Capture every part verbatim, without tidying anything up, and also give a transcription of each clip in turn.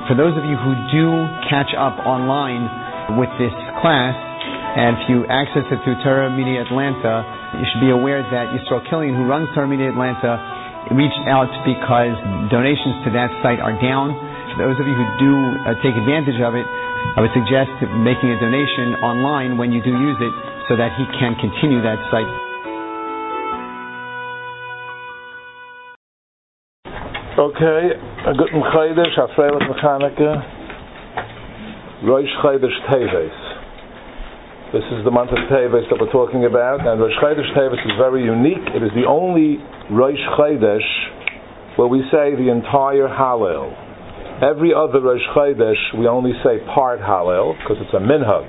For those of you who do catch up online with this class, and if you access it through Torah Media Atlanta, you should be aware that Yisrael Killian, who runs Torah Media Atlanta, reached out because donations to that site are down. For those of you who do uh, take advantage of it, I would suggest making a donation online when you do use it so that he can continue that site. Okay, a guten Chodesh, a freilich Chanukah, Rosh Chodesh Teves. This is the month of Teves that we're talking about, and Rosh Chodesh Teves is very unique. It is the only Rosh Chodesh where we say the entire Hallel. Every other Rosh Chodesh we only say part Hallel because it's a minhag.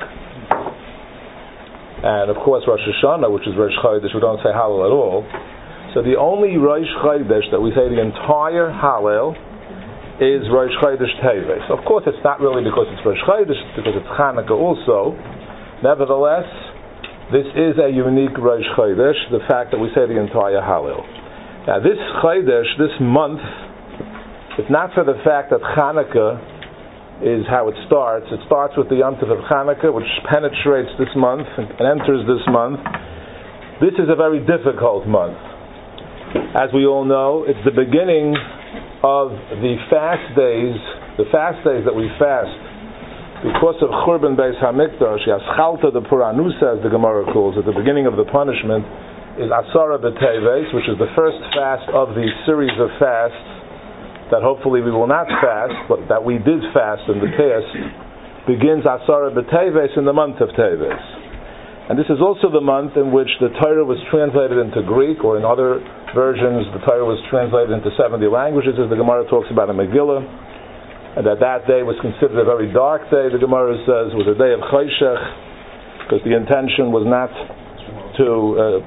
And of course Rosh Hashanah, which is Rosh Chodesh, we don't say Hallel at all. So the only Rosh Chodesh that we say the entire Hallel is Rosh Chodesh Teves. Of course, it's not really because it's Rosh Chodesh, it's because it's Chanukah also. Nevertheless, this is a unique Rosh Chodesh, the fact that we say the entire Hallel. Now this Chodesh, this month, if not for the fact that Chanukah is how it starts, it starts with the Yom Tov of Chanukah, which penetrates this month and enters this month. This is a very difficult month. As we all know, it's the beginning of the fast days, the fast days that we fast because of Churban Beis Hamikdash. Yaschalta the Puranusa, as the Gemara calls it, the beginning of the punishment is Asara B'Teves, which is the first fast of the series of fasts that hopefully we will not fast, but that we did fast in the past, begins Asara B'Teves in the month of Teves. And this is also the month in which the Torah was translated into Greek, or in other versions the Torah was translated into seventy languages, as the Gemara talks about in Megillah. And that that day was considered a very dark day, the Gemara says, was a day of Choshech, because the intention was not to uh,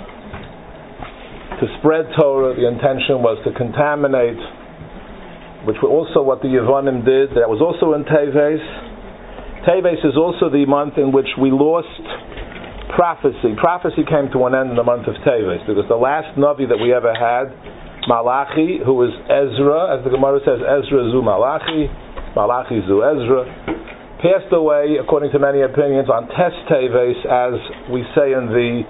to spread Torah, the intention was to contaminate, which was also what the Yevonim did. That was also in Teves. Teves is also the month in which we lost prophecy. Prophecy came to an end in the month of Teves, because the last Navi that we ever had, Malachi, who was Ezra, as the Gemara says, Ezra zu Malachi, Malachi zu Ezra, passed away, according to many opinions, on Tes Teves, as we say in the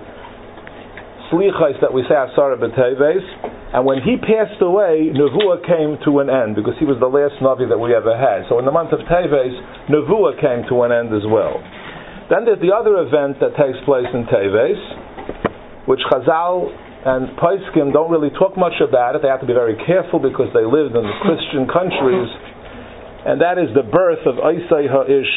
Slichos that we say Asara B'Teves. And when he passed away, Nevuah came to an end, because he was the last Navi that we ever had. So in the month of Teves, Nevuah came to an end as well. Then there's the other event that takes place in Teves, which Chazal and Poskim don't really talk much about it. They have to be very careful because they lived in the Christian countries, and that is the birth of Isai Ha'ish,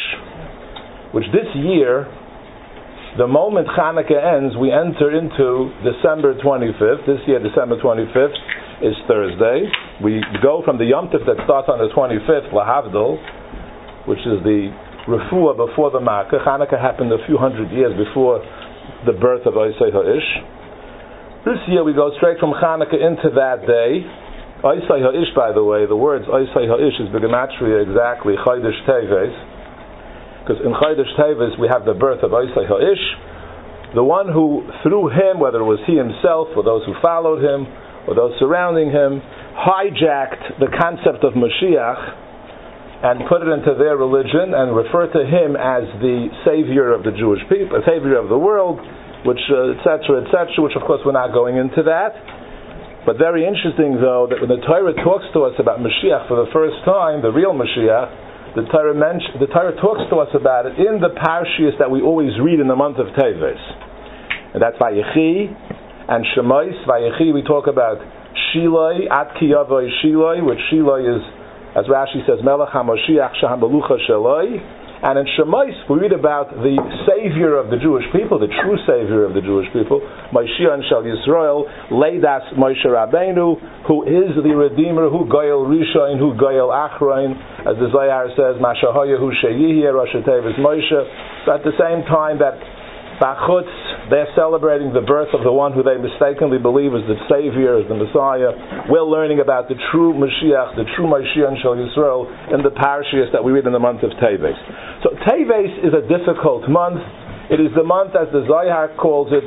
which this year, the moment Chanukah ends, we enter into December twenty-fifth. This year, December twenty-fifth is Thursday. We go from the Yom Tov that starts on the twenty-fifth, Lahavdil, which is the Refuah before the Makkah. Chanukah happened a few hundred years before the birth of Isai Ha'ish. This year we go straight from Chanukah into that day. Isai Ha'ish, by the way, the words Isai Ha'ish is the gematria exactly Chodesh Teves, because in Chodesh Teves we have the birth of Isai Ha'ish, the one who, through him, whether it was he himself or those who followed him or those surrounding him, hijacked the concept of Mashiach and put it into their religion and refer to him as the savior of the Jewish people, savior of the world, which uh, et cetera, et cetera, which of course we're not going into that. But very interesting though, that when the Torah talks to us about Mashiach for the first time, the real Mashiach, the Torah, mention, the Torah talks to us about it in the parshiyos that we always read in the month of Teves. And that's Vayechi and Shemais. Vayechi we talk about Shiloi, Ad Ki Yavoi Shiloi, which Shiloi is, as Rashi says, Melech HaMashiach Shahamelucha Shaloi. And in Shemais, we read about the Savior of the Jewish people, the true Savior of the Jewish people, Moshiach Shal Yisrael, Leidas Moshe Rabbeinu, who is the Redeemer, who Goyel Rishon, who Goyel Achroin, as the Zohar says, Mashahaya Hu Sheyihye, Rosh Tevis Moshe. So at the same time that Bachutz, they're celebrating the birth of the one who they mistakenly believe is the Savior, is the Messiah. We're learning about the true Mashiach, the true Moshiach Shel Yisrael in the parashiyos that we read in the month of Teves. So Teves is a difficult month. It is the month, as the Zohar calls it,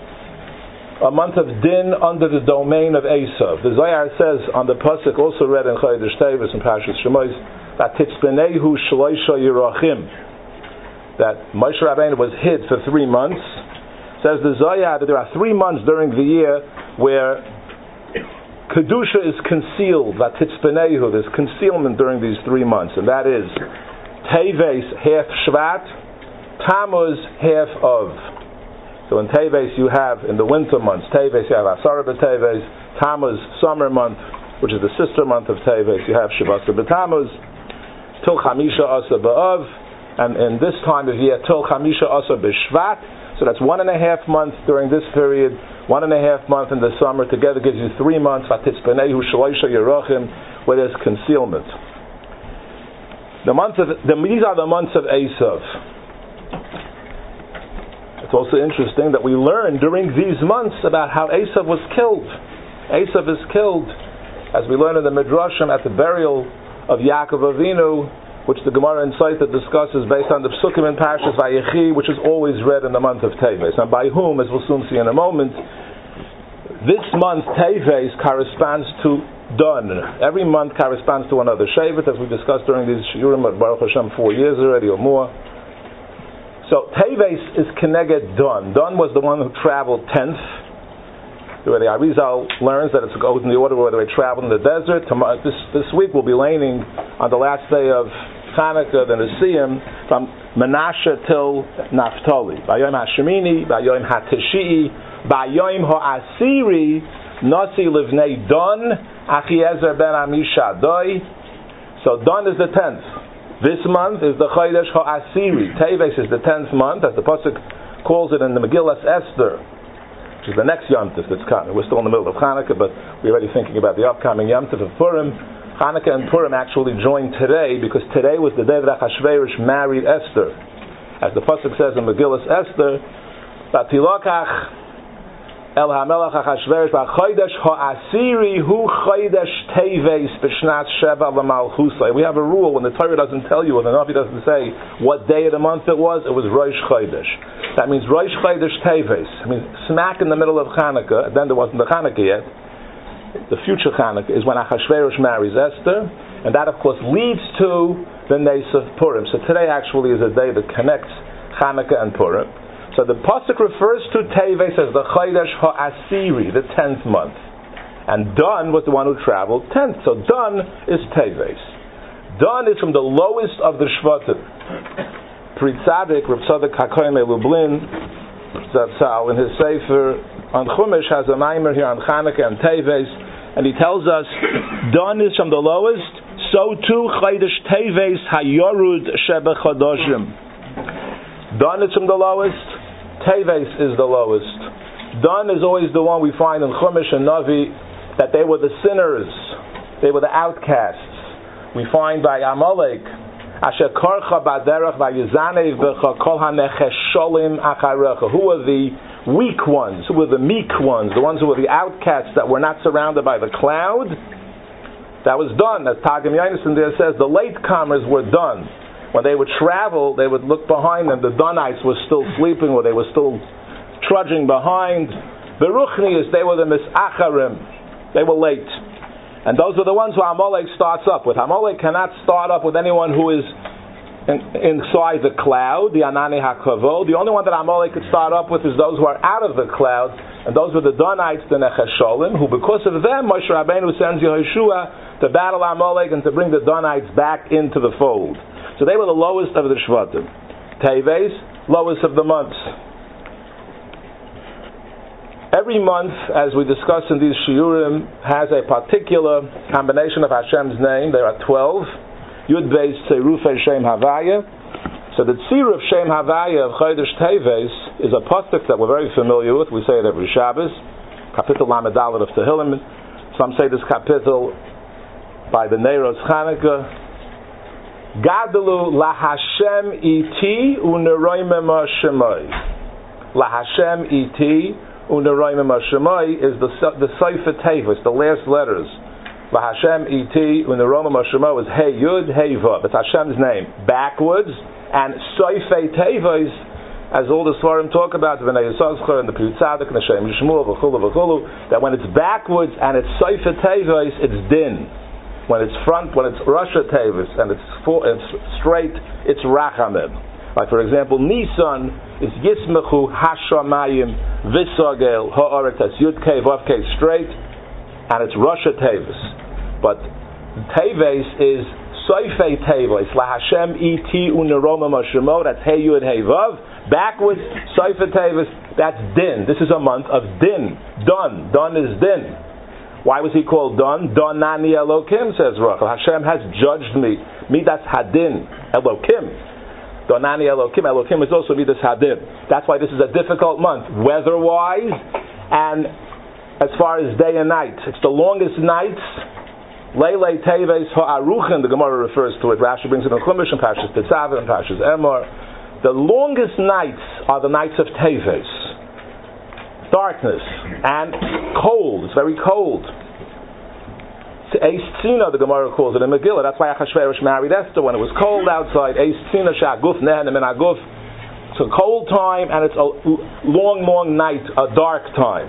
a month of din under the domain of Esav. The Zohar says on the pasuk also read in Chodesh Teves and Parashas Shemos, that titzpenehu shloisha yerachim, that Moshe Rabbeinu was hid for three months. Says the Zohar that there are three months during the year where kedusha is concealed. That titzpenehu, there's concealment during these three months, and that is Teves half Shvat, Tammuz half of. So in Teves you have, in the winter months, Teves you have Asara b'Teves, Tammuz summer month, which is the sister month of Teves, you have Shavasa b'Tammuz, till Chamisha Asa b'Av, and in this time of year till Chamisha Asa b'Shvat. So that's one and a half months during this period, one and a half month in the summer, together gives you three months, Vatitzpenehu Shloisha Yerachim, where there's concealment. The months of the, these are the months of Esav. It's also interesting that we learn during these months about how Esav was killed. Esav is killed, as we learn in the Midrashim, at the burial of Yaakov Avinu, which the Gemara in Sotah discusses based on the Psukim in Parshas Vayechi, which is always read in the month of Teves. And by whom, as we'll soon see in a moment, this month, Teves, corresponds to Dun. Every month corresponds to another Shevet, as we discussed during these Shiurim at Baruch Hashem four years already or more. So Teves is Keneged Dun. Dun was the one who traveled tenth. Where the Arizal learns that it goes in the order where they traveled in the desert. This, this week we'll be laning on the last day of Chanukah, the Nesiim, from Menashe till Naphtali. Bayom HaShemini, Bayom HaTishi'i, Bayom HaAsiri, Nasi Livnei Dun, Achiezer ben Amishadoi. So Dun is the tenth. This month is the Chodesh HaAsiri. Teves is the tenth month, as the Pasuk calls it in the Megillas Esther, which is the next Yom Tov that's coming. We're still in the middle of Chanukah, but we're already thinking about the upcoming Yom Tov of Purim. Chanukah and Purim actually joined today, because today was the day that Achashverosh married Esther. As the Pasuk says in Megillas Esther, Batilokach El HaMelech Achashverosh B'Chodesh HaAsiri Hu Chodesh Teves B'Shnat Sheva L'Malchusay. We have a rule, when the Torah doesn't tell you, or the Navi doesn't say what day of the month it was, it was Rosh Chodesh. That means Rosh Chodesh Teves. I mean, smack in the middle of Chanukah. Then there wasn't the Chanukah yet. The future Chanukah is when Achashverosh marries Esther, and that of course leads to the Nes of Purim. So today actually is a day that connects Chanukah and Purim. So the Pasuk refers to Teves as the Chodesh HaAsiri, the tenth month. And Dun was the one who traveled tenth. So Dun is Teves. Dun is from the lowest of the Shvatim. Pri Tzadik, Rav Tzadok HaKohen Lublin, Zatzal, in his Sefer on Chumash, has a mimer here on Chanukah and Teves, and he tells us Dun is from the lowest, so too Chodesh Teves HaYorud Sheba Chodoshim. Dun is from the lowest, Teves is the lowest. Dun is always the one we find in Chumash and Navi, that they were the sinners, they were the outcasts. We find by Amalek, Asher Korcha Baderach Vayizanev Becha Kol HaNechesholim Acharecha. Who were the weak ones? Who were the meek ones? The ones who were the outcasts that were not surrounded by the cloud? That was done. As Targum Yonason there says, the latecomers were done. When they would travel, they would look behind them. The Dunites were still sleeping, or they were still trudging behind. The Ruchnias, they were the Misacharim. They were late. And those are the ones who Amalek starts up with. Amalek cannot start up with anyone who is in, inside the cloud, the Anani HaKavod. The only one that Amalek could start up with is those who are out of the cloud. And those were the Dunites, the Nechesholim, who because of them, Moshe Rabbeinu sends Yehoshua to battle Amalek and to bring the Dunites back into the fold. So they were the lowest of the Shvatim. Teves, lowest of the months. Every month, as we discuss in these shiurim, has a particular combination of Hashem's name. There are twelve. Yud Beis Tzirufei Shem Havaya. So the Tziruf Shem Havaya of Chodesh Teves is a pasuk that we're very familiar with. We say it every Shabbos. Kapitel Lamed Dalet of Tehillim. Some say this kapitel by the Neiros Chanukah. Gadelu la Hashem iti uneroimem hashemai. La Hashem iti uneroimem hashemai is the the Sefer Tevis, the last letters. La Hashem iti uneroimem hashemai is Hey Yud Hey Vav. It's Hashem's name backwards, and Sefer Tevis, as all the Svarim talk about, the Bnei Yisachar and the Pri Tzadik and the Shem Yishmuel v'chulu v'chulu, that when it's backwards and it's Sefer Tevis, it's din. When it's front, when it's Rosh Tevis and it's full, it's straight, it's Rachamim. Like for example, Nisan is Yismechu Hashamayim Visagel Ha'aretz. That's Yud Kei Vav Kei straight, and it's Rosh Tevis. But Teves is Soifei Teves La Hashem Iti Uneroma Mashemo. That's Hey Yud Hey Vav. Backwards Soifei Teves. That's Din. This is a month of Din. Dun. Dun is Din. Why was he called Dun? Dun Nani Elokim, says Rachel. Hashem has judged me. Midas Hadin Elokim. Donani Elokim. Elokim is also Midas Hadin. That's why this is a difficult month, weather-wise, and as far as day and night. It's the longest nights. Leilei Teves Ha'aruchin, the Gemara refers to it. Rashi brings it in Chumash and Pashas Tetzaveh and Pashas Emor. The longest nights are the nights of Teves. Darkness and cold. It's very cold. Eis Tzina, the Gemara calls it in Megillah. That's why Achashverosh married Esther when it was cold outside. Eis Tzina Sha'aguf Nehenem in Aguf. It's a cold time and it's a long, long night, a dark time.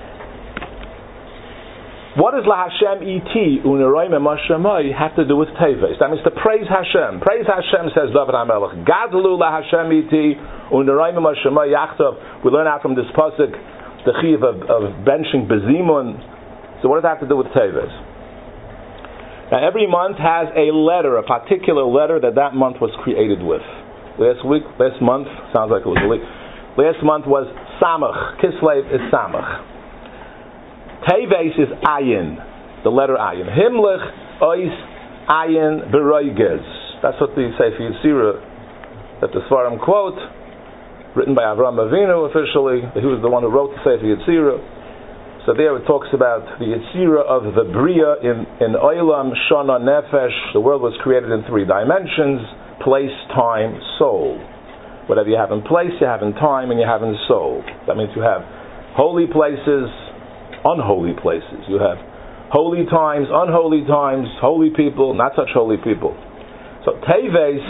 What does La Hashem Iti Uneroim Mashamai have to do with Teves? That means to praise Hashem. Praise Hashem, says David HaMelech. Gadlu La Hashem Iti Uneroim Mashamai Yachtav. We learn out from this pasuk the chiv of, of benching Bezimun. So what does that have to do with Teves? Now every month has a letter, a particular letter that that month was created with. Last week, last month, sounds like it was a week. Last month was Samach. Kislev is Samach. Teves is Ayin, the letter Ayin. Himlich Ois Ayin Beroiges. That's what the Sefer Yetzirah, that the Svarim quote, written by Avraham Avinu officially. He was the one who wrote the Sefer Yetzirah. So there it talks about the Yetzirah of the Bria in, in Olam, Shana, Nefesh. The world was created in three dimensions: place, time, soul. Whatever you have in place, you have in time, and you have in soul. That means you have holy places, unholy places. You have holy times, unholy times, holy people, not such holy people. So Teves,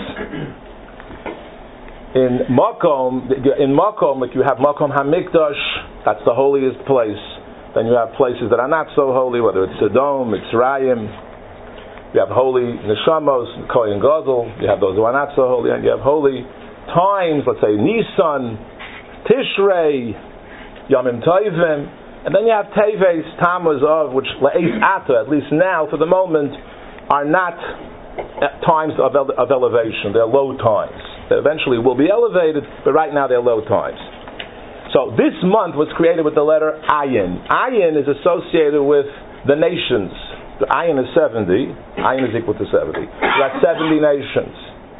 in Makom, in Makom, if you have Makom HaMikdash, that's the holiest place. Then you have places that are not so holy, whether it's Sodom, Mitzrayim. You have holy Neshamos, Kohen Gadol. You have those who are not so holy, and you have holy times. Let's say Nisan, Tishrei, Yomim Tovim, and then you have Teves, Tammuz of which Le'es Ata, at least now for the moment, are not times of, ele- of elevation. They're low times. They eventually will be elevated, but right now they're low times. So this month was created with the letter Ayin. Ayin is associated with the nations. The Ayin is seventy. Ayin is equal to seventy. So that's seventy nations.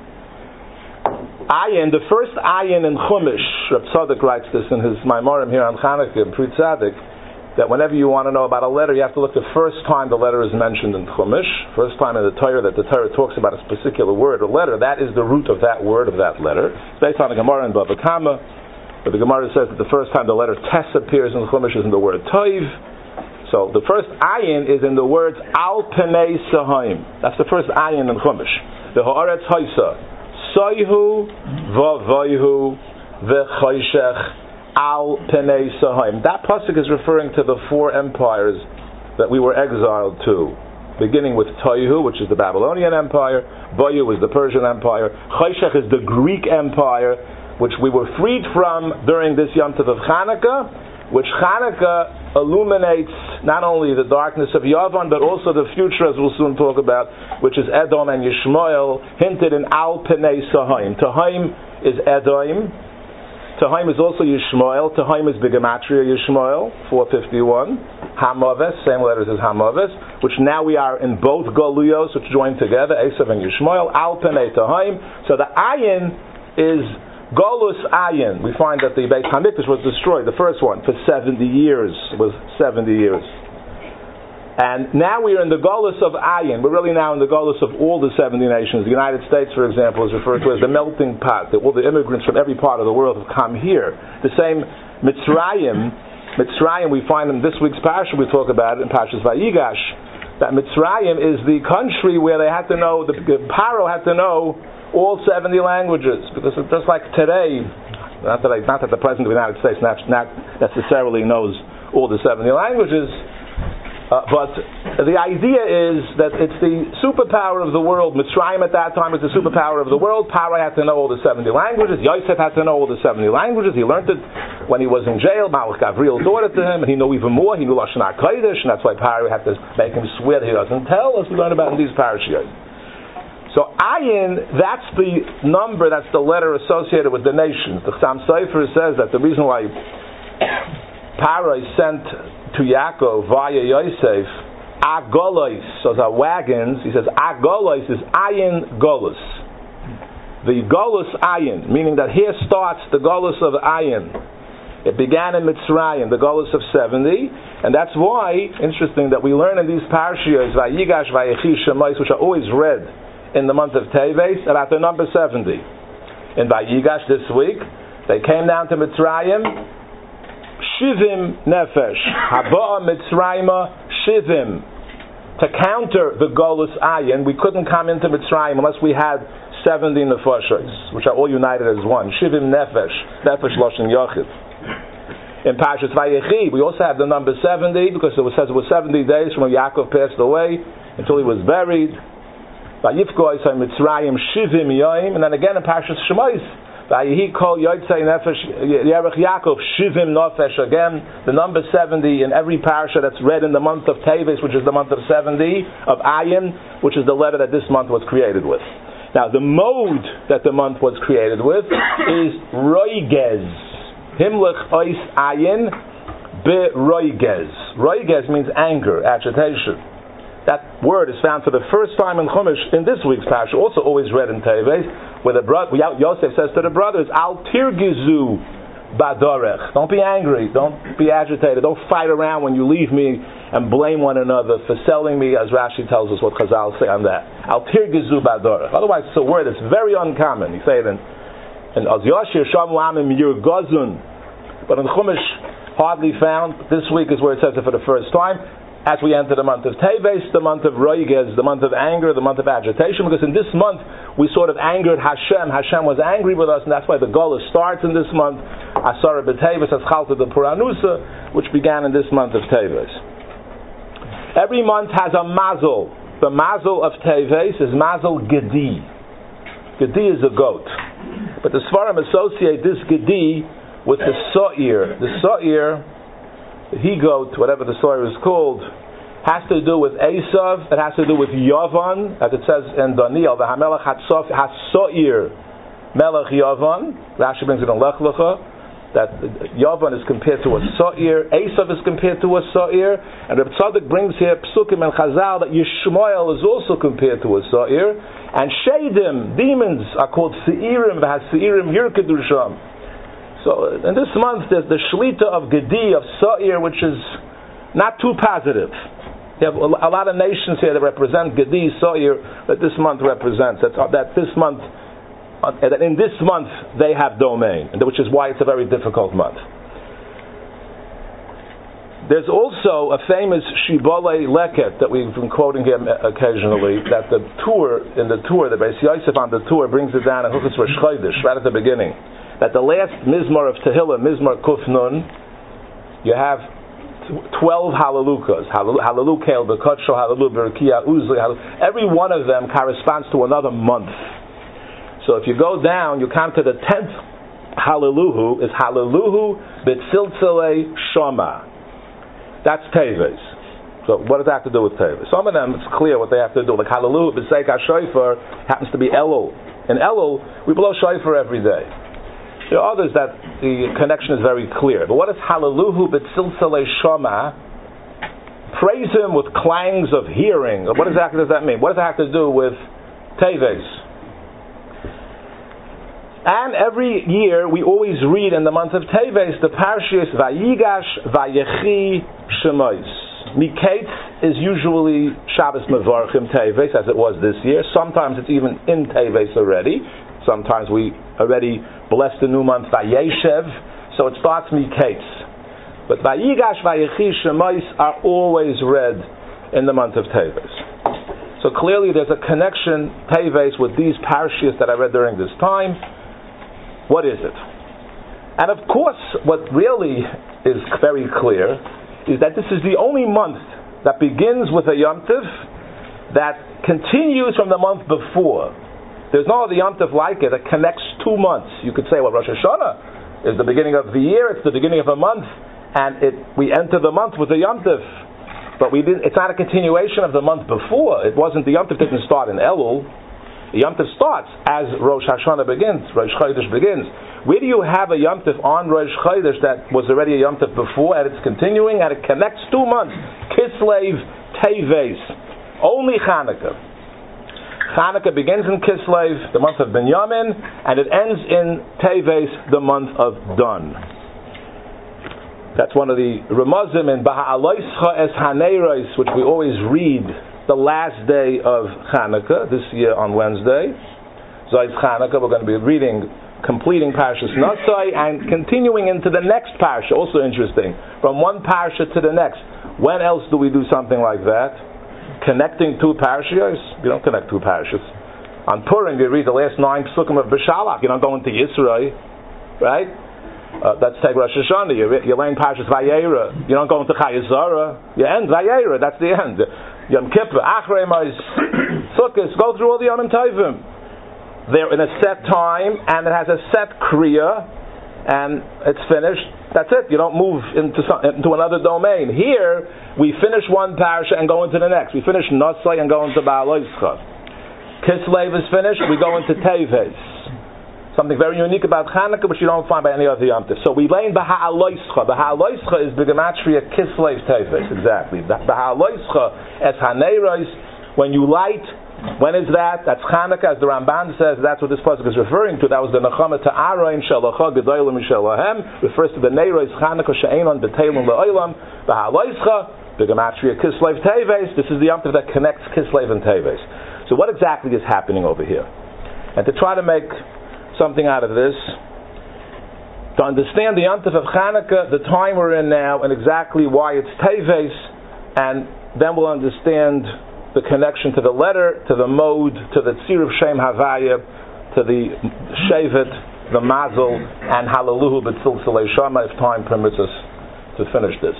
Ayin, the first Ayin in Chumash, Reb Tzadok writes this in his Maimorim here on Chanukah, in Pri Tzadik, that whenever you want to know about a letter, you have to look the first time the letter is mentioned in Chumash, first time in the Torah that the Torah talks about a particular word or letter. That is the root of that word, of that letter. It's based on the Gemara in Bava Kama. But the Gemara says that the first time the letter Tes appears in the Chumash is in the word Toiv. So the first Ayin is in the words Al Penei Sahaim. That's the first Ayin in Chumash. The Haaretz Haisa Soihu Vavoihu V'Choshech Al Penei Sahaim. That pasuk is referring to the four empires that we were exiled to, beginning with Toihu, which is the Babylonian Empire. Voyu is the Persian Empire. Choshech is the Greek Empire, which we were freed from during this Yom Tov of Chanukah, which Chanukah illuminates not only the darkness of Yavan, but also the future, as we'll soon talk about, which is Edom and Yishmael, hinted in Al Penei Sahaim. Tahaim is Edom. Tahaim is also Yishmael. Tahaim is Bigamatria Yishmael, four fifty-one. Hamaves, same letters as Hamaves, which now we are in both Galuyos, which join together, Esav and Yishmael. Al Penei Tahaim. So the Ayin is Golus Ayin. We find that the Beit HaMikdash was destroyed, the first one, for seventy years. It was seventy years. And now we are in the Golus of Ayin. We're really now in the Golus of all the seventy nations. The United States, for example, is referred to as the melting pot. That all the immigrants from every part of the world have come here. The same Mitzrayim, Mitzrayim, we find in this week's Parsha, we talk about it in Parshas Vayigash, that Mitzrayim is the country where they had to know, the, the Paro had to know all seventy languages, because just like today, not that, I, not that the President of the United States not, not necessarily knows all the seventy languages, Uh, but the idea is that it's the superpower of the world. Mitzrayim at that time was the superpower of the world. Paro had to know all the seventy languages. Yosef had to know all the seventy languages. He learned it when he was in jail. Malach Gabriel taught it to him, and he knew even more. He knew Lashon HaKodesh, and that's why Paro had to make him swear that he doesn't tell, as we learn about in these parashiyos. So ayin, that's the number, that's the letter associated with the nations. The Chassam Sofer says that the reason why Paro sent to Yaakov via Yosef agolos, so the wagons, he says agolos is ayin golus. The golus ayin, meaning that here starts the golus of ayin. It began in Mitzrayim, the golus of seventy, and that's why, interesting, that we learn in these parashiyos, Vayigash, Vayechi, Shemais, which are always read in the month of Teves, are at the number seventy. In Vayigash this week, they came down to Mitzrayim, Shivim Nefesh, Haba'a Mitzrayim Shivim. To counter the Golus Ayin, we couldn't come into Mitzrayim unless we had seventy Nefashos, which are all united as one. Shivim Nefesh, Nefesh Loshen Yochid. In Parshas Vayechi, we also have the number seventy, because it says it was seventy days from when Yaakov passed away until he was buried. Vayifko Yisai Mitzrayim Shivim Yoim, and then again in Parshas Shemais, Vayehi Kol Yotzei Nefesh Yerech Yaakov Shivim Nefesh, again the number seventy in every parasha that's read in the month of Teves, which is the month of seventy of Ayin, which is the letter that this month was created with. Now the mode that the month was created with is Roigez. Himlich Ois Ayin Be Roigez. Roigez means anger, agitation. That word is found for the first time in Chumash in this week's parasha, also always read in Teves, where the bro- Yosef says to the brothers, Al tirgizu badorech. Don't be angry, don't be agitated, don't fight around when you leave me and blame one another for selling me, as Rashi tells us what Chazal say on that. Al tirgizu badorech. Otherwise it's a word that's very uncommon. You say it in in Az Yashir Shamu Amim Yur Gozun, but in Chumash hardly found. This week is where it says it for the first time. As we enter the month of Teves, the month of Roigez, the month of anger, the month of agitation, because in this month we sort of angered Hashem. Hashem was angry with us, and that's why the Golus starts in this month. Asara b'Teves as Chalta the Puranusa, which began in this month of Teves. Every month has a mazel. The mazel of Teves is mazel Gedi. Gedi is a goat. But the Sfarim associate this Gedi with the So'ir. The So'ir, the he-goat, whatever the story is called, has to do with Esav. It has to do with Yavan, as it says in Daniel, the Hamelech HaSo'ir Melech Yavan. Rashi brings it in Lech Lecha, that Yavan is compared to a So'ir, Esav is compared to a So'ir, and Reb Tzadok brings here Psukim and Chazal that Yishmael is also compared to a So'ir, and Shadim, demons, are called Se'irim, has Se'irim Yirkedusham. So in this month there's the Shlita of Gedi, of Sa'ir, which is not too positive. You have a lot of nations here that represent Gedi, Sa'ir, that this month represents. That, that this month, uh, that in this month they have domain, which is why it's a very difficult month. There's also a famous Shibbolei Leket that we've been quoting here occasionally, that the tour, in the tour, the Beis Yosef on the tour brings it down in Hilchos Rosh Chodesh, right at the beginning. That the last Mizmor of Tehillah, Mizmor Kuf Nun, you have twelve Hallelujahs. Hallelu Kel B'Kodsho, Hallelu B'Rekia Uzli. Every one of them corresponds to another month. So if you go down, you come to the tenth Hallelu, is Hallelu B'Tziltzilei Shoma. That's Teves. So what does that have to do with Teves? Some of them, it's clear what they have to do. Like Hallelu B'Seik HaShofer happens to be Elul. In Elul, we blow Shofar every day. There are others that the connection is very clear. But what is Hallelu B'Tziltzilei Shoma? Praise him with clangs of hearing. What exactly does that mean? What does that have to do with Teves? And every year we always read in the month of Teves the parashas Vayigash, Vayechi, Shemos. Miketz is usually Shabbos Mevarchim Teves, as it was this year. Sometimes it's even in Teves already. Sometimes we already bless the new month Vayeshev, so it starts Miketz. But Vayigash, Vayechi, Shemos are always read in the month of Teves. So clearly there's a connection, Teves, with these parashas that I read during this time. What is it? And of course, what really is very clear is that this is the only month that begins with a Yom Tov that continues from the month before. There's no other Yom Tov like it that connects two months. You could say, well, Rosh Hashanah is the beginning of the year, it's the beginning of a month, and it we enter the month with a Yom Tov. But we didn't, it's not a continuation of the month before. It wasn't, the Yom Tov didn't start in Elul. The Yom Tov starts as Rosh Hashanah begins, Rosh Chodesh begins. Where do you have a Yom Tov on Rosh Chodesh that was already a Yom Tov before, and it's continuing, and it connects two months? Kislev, Teves. Only Chanukah. Chanukah begins in Kislev, the month of Binyamin, and it ends in Teves, the month of Dun. That's one of the Ramazim in Baha'aloischa es Haneiros, which we always read the last day of Chanukah, this year on Wednesday. Zayis Chanukah, we're going to be reading, completing Parashas Nasai, and continuing into the next Parasha, also interesting, from one Parasha to the next. When else do we do something like that? Connecting two Parashas? You don't connect two Parashas. On Purim, you read the last nine Psukim of Beshalach. You don't go into Yisroi, right? Uh, that's take Rosh Hashanah. You, you learn Parashas Vayera. You don't go into Chayezara. You end Vayera. That's the end. Yom Kippur, Achrei Mos, Sukkos, go through all the Yom Tovim. They're in a set time, and it has a set Kriya, and it's finished. That's it. You don't move into some, into another domain. Here, we finish one parasha and go into the next. We finish Nasai and go into Ba'aloischa. Kislev is finished, we go into Teves. Something very unique about Chanukah, which you don't find by any other Yom Tov. So we lay in Baha'aloischa. Baha'aloischa is the Gematria Kislev Teves, exactly. Baha'aloischa es Haneiros, when you light, when is that? That's Chanukah, as the Ramban says, that's what this pasuk is referring to. That was the Nechama to Aaron, Shalacha, Gedolim, Shalahem, refers to the Neiros, Chanukah, She'enon, B'Teilum, Le'olam, Baha'aloischa, the Gematria Kislev Teves. This is the Yom Tov that connects Kislev and Teves. So what exactly is happening over here? And to try to make something out of this, to understand the Yom Tov of Chanukah, the time we're in now, and exactly why it's Teves, and then we'll understand the connection to the letter, to the mode, to the Tzir of Shem Havaya, to the Shevet, the Mazel, and Hallelujah B'Tzilzilei Shama, if time permits us to finish this.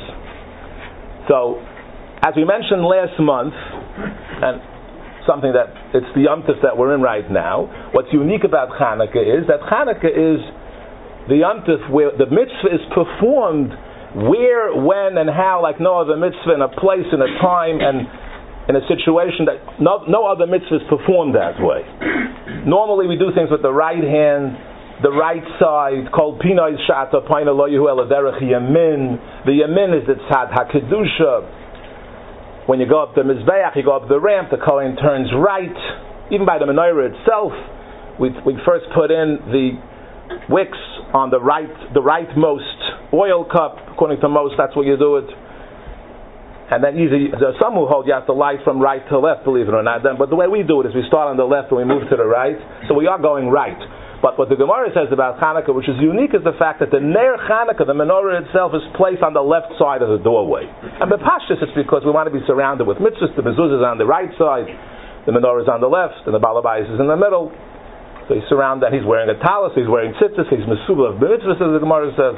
So, as we mentioned last month, and something that, it's the Yom Tov that we're in right now, what's unique about Chanukah is that Chanukah is the Yom Tov where the mitzvah is performed where, when, and how, like no other mitzvah, in a place, in a time, and in a situation that no, no other mitzvah is performed that way. Normally we do things with the right hand, the right side, called Pinoi Shata, Paina Lo Yehu Ela Derech Yamin. The Yamin is the Tzad HaKedusha. When you go up the Mizbeach, you go up the ramp, the Kohen turns right. Even by the menorah itself, we we first put in the wicks on the right, the rightmost oil cup. According to most, that's what you do it. And then usually, there are some who hold you have to light from right to left, believe it or not. Then, but the way we do it is we start on the left and we move to the right. So we are going right. But what the Gemara says about Chanukah, which is unique, is the fact that the Ner Chanukah, the menorah itself, is placed on the left side of the doorway. And by Pashtus, it's because we want to be surrounded with mitzvahs. The mezuzah is on the right side, the menorah is on the left, and the balabais is in the middle. So he's surrounded, he's wearing a talis, he's wearing tzitzis, he's mesubah of mitzvahs, as the Gemara says.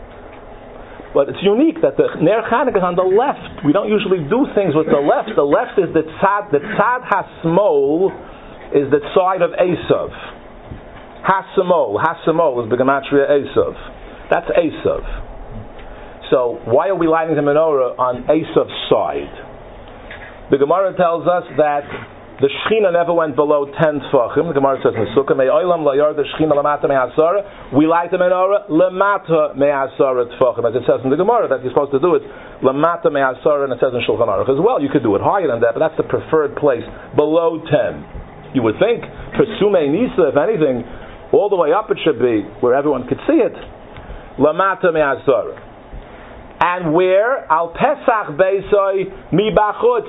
But it's unique that the Ner Chanukah is on the left. We don't usually do things with the left. The left is the tzad, the tzad hasmol is the side of Esav. Hasamol, Hasamol is the Gematria Esav. That's Esav. So why are we lighting the menorah on Esav's side? The Gemara tells us that the Shechina never went below ten tefachim. The Gemara says in the Sukkah, Me'olam la'yor the Shechina lamata me'asara. We light the menorah lamata me'asara tefachim. As it says in the Gemara that you're supposed to do it lamata me'asara, and it says in Shulchan Aruch as well. You could do it higher than that, but that's the preferred place, below ten. You would think, Persume Nisa, if anything, all the way up it should be, where everyone could see it. Lamata me'asara. And where? Al Pesach Beisai mi bachutz.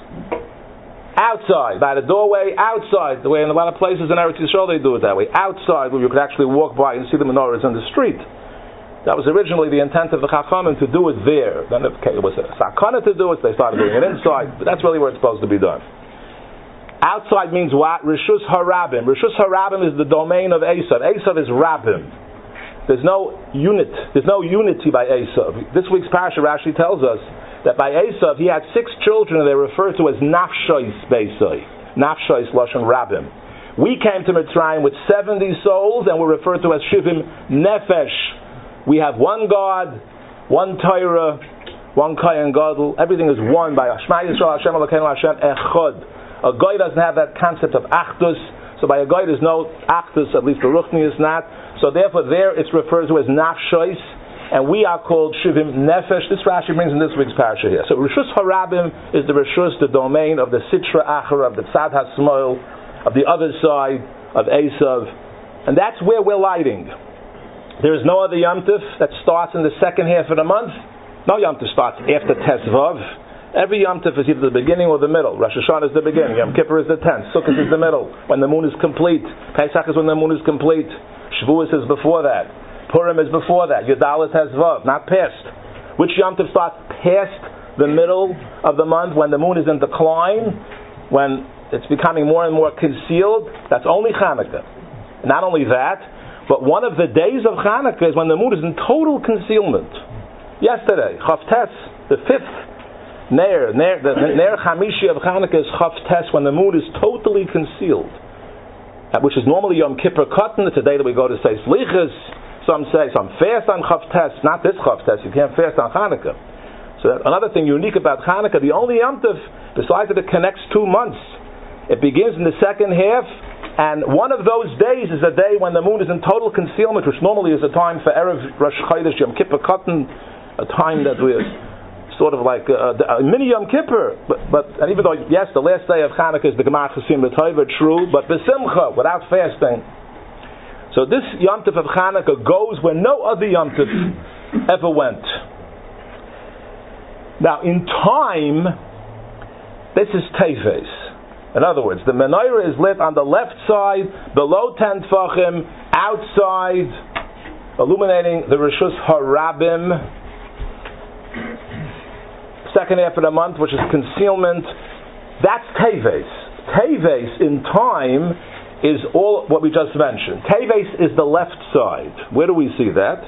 Outside, by the doorway, outside. The way in a lot of places in Eretz Yisrael they do it that way. Outside, where you could actually walk by and see the menorahs in the street. That was originally the intent of the Chachamim, to do it there. Then okay, it was a sakana to do it, so they started doing it inside. But that's really where it's supposed to be done. Outside means what? Rishus Harabim. Rishus Harabim is the domain of Esav. Esav is Rabim. There's no unit. There's no unity by Esav. This week's parasha Rashi tells us that by Esav he had six children and they're referred to as Nafshois Beisai. Nafshois Lashon Rabim. We came to Mitzrayim with seventy souls and we're referred to as Shivim Nefesh. We have one God, one Torah, one Kayan Gadol. Everything is one by Shema Yisrael Hashem Elokeinu Hashem Echad. A Goy doesn't have that concept of Achdus. So by a Goy there's no Achdus, at least the Ruchni is not. So therefore there it's referred to as Nafshois. And we are called Shivim Nefesh. This Rashi brings in this week's parasha here. So Rishus Harabim is the Rishus, the domain of the Sitra Achara, of the Tzad HaSmoil, of the other side of Esav. And that's where we're lighting. There is no other Yom Tov that starts in the second half of the month. No Yom Tov starts after Tesvav. Every Yom Tov is either the beginning or the middle. Rosh Hashanah is the beginning. Yom Kippur is the tenth. Sukkot is the middle, when the moon is complete. Pesach is when the moon is complete. Shavuos is before that. Purim is before that. Yudalit has Vav, not past. Which Yom Tov starts past the middle of the month when the moon is in decline, when it's becoming more and more concealed? That's only Chanukah. Not only that, but one of the days of Chanukah is when the moon is in total concealment. Yesterday, Chavtes, the fifth Ner, Ner the Ner Chamishi of Chanukah is Chavtes, when the moon is totally concealed. Which is normally Yom Kippur Katan. It's a day that we go to say Slichas. Some say, some fast on Chavtes, not this Chavtes, you can't fast on Chanukah. So another thing unique about Chanukah, the only Yom Tov, besides that it connects two months, it begins in the second half, and one of those days is a day when the moon is in total concealment, which normally is a time for Erev Rosh Chodesh Yom Kippur Katan, a time that we're sort of like a, a mini Yom Kippur. But, but and even though, yes, the last day of Chanukah is the Gemar Chasim B'Toiva, true, but B'Simcha, without fasting. So this Yom Tov of Chanukah goes where no other Yom Tov ever went. Now, in time, this is Teves. In other words, the menorah is lit on the left side, below ten Tfachim, outside, illuminating the Rishus Harabim. Second half of the month, which is concealment. That's Teves. Teves, in time, is all what we just mentioned. Teves is the left side. Where do we see that?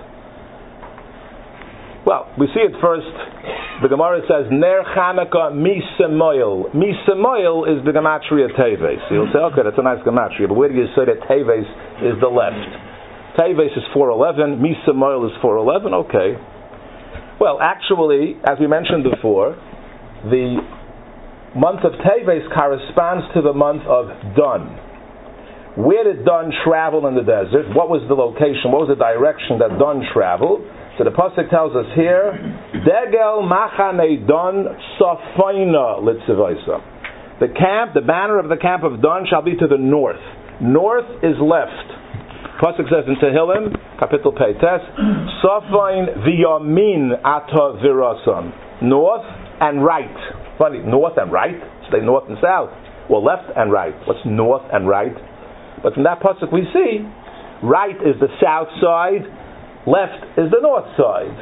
Well, we see it first. The Gemara says, Ner Chanukah Misemoil. Misemoil is the Gematria Teves. You'll say, okay, that's a nice Gematria, but where do you say that Teves is the left? Teves is four eleven, Misemoil is four eleven, okay. Well, actually, as we mentioned before, the month of Teves corresponds to the month of Dun. Where did Dun travel in the desert? What was the location? What was the direction that Dun traveled? So the pasuk tells us here, Degel Machane Dun Safaina Litzivaisa. The camp, the banner of the camp of Dun shall be to the north. North is left. Pasuk says in Tehillim, Kapitel Peites, Safain V'yamin Ata Virasan. North and right. Funny, north and right? Say north and south. Well, left and right. What's north and right? But from that pasuk we see, right is the south side, left is the north side.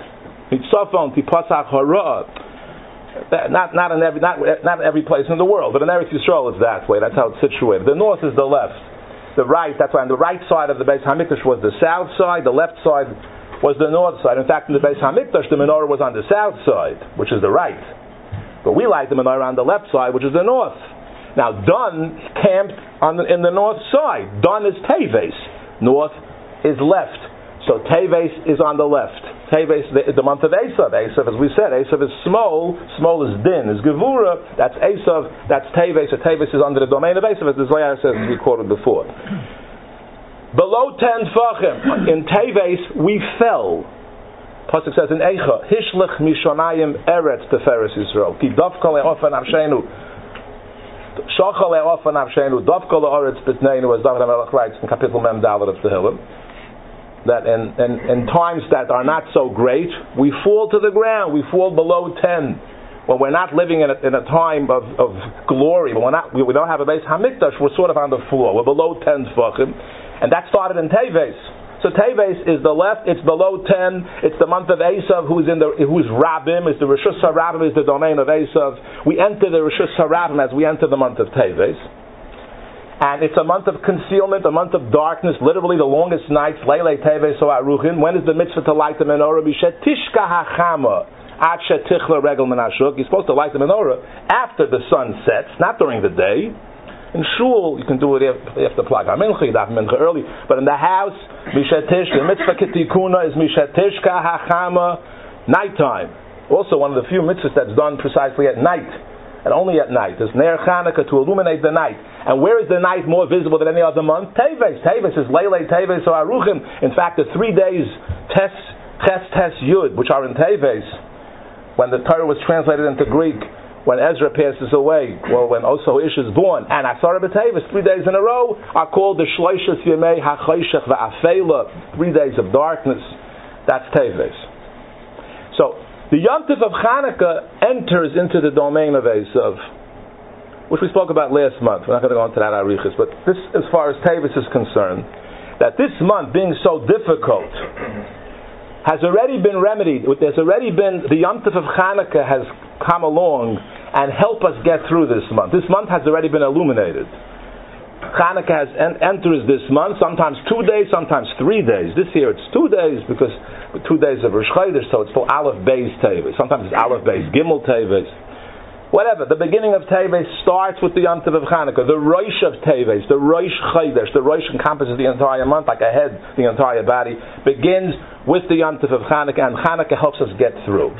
Not not in every not not in every place in the world, but in Eretz Yisrael it's that way. That's how it's situated. The north is the left, the right. That's why on the right side of the Beis Hamikdash was the south side. The left side was the north side. In fact, in the Beis Hamikdash, the menorah was on the south side, which is the right. But we light the menorah on the left side, which is the north. Now, Dun camped on the, in the north side. Dun is Teves. North is left. So Teves is on the left. Teves, the, the month of Esav. Esav, as we said, Esav is small. Small is Din, is Gevura. That's Esav. That's Teves. So Teves is under the domain of Esav, as the Zohar says, as we quoted before. Below ten Tfachim, in Teves, we fell. Pasuk says in Eicha, Hishlech Mishonayim Eretz Teferes Yisrael. Ki Dovka Le'ofan Avshenu. Shachal Le'ofan Avshenu. Dovka Le'oretz B'tneinu, as David HaMelech writes in Kapitel Mem Dalet of Tehillim. That in, in, in times that are not so great, we fall to the ground. We fall below ten. When we're not living in a, in a time of, of glory, when we're not, we, we don't have a Beis Hamikdash, we're sort of on the floor. We're below ten Tfachim. And that started in Teves. So Teves is the left, it's below ten, it's the month of Esav, who's in the who's Rabim, is the Rishus HaRabim, is the domain of Esav. We enter the Rishus HaRabim as we enter the month of Teves. And it's a month of concealment, a month of darkness, literally the longest nights. Leilei Teves o Aruchin. When is the mitzvah to light the menorah? Bishetishka hachama ad shetichla regel menashuk. You're supposed to light the menorah after the sun sets, not during the day. In shul, you can do it after Plag HaMincha, you daven mincha early. But in the house, Mishetishka, the mitzvah kitikuna is Mishetishka hachama, nighttime. Also one of the few mitzvahs that's done precisely at night. And only at night. There's Ner Chanukah to illuminate the night. And where is the night more visible than any other month? Teves. Teves is Leilei Teves or Aruchim. In fact, the three days, Tes, Ches, Tes, Yud, which are in Teves, when the Torah was translated into Greek, when Ezra passes away, well, when also Ish is born, and Asara B'Teves, three days in a row, are called the Shloishes Yemei HaChoshech Va'afela, three days of darkness. That's Teves. So, the Yom Tov of Chanukah enters into the domain of Esav, which we spoke about last month. We're not going to go into that arichas, but this, as far as Tevis is concerned, that this month being so difficult has already been remedied. There's already been, the Yom Tov of Chanukah has come along and helped us get through this month. This month has already been illuminated. Chanukah has en- enters this month, sometimes two days, sometimes three days. This year it's two days because two days of Rosh Chodesh, so it's called Aleph Beis Teves. Sometimes it's Aleph Beis Gimel Teves. Whatever. The beginning of Teves starts with the Yom Tov of Chanukah. The Rosh of Teves, the Rosh Chodesh, the Rosh encompasses the entire month, like a head, the entire body, begins with the Yom Tov of Chanukah, and Chanukah helps us get through.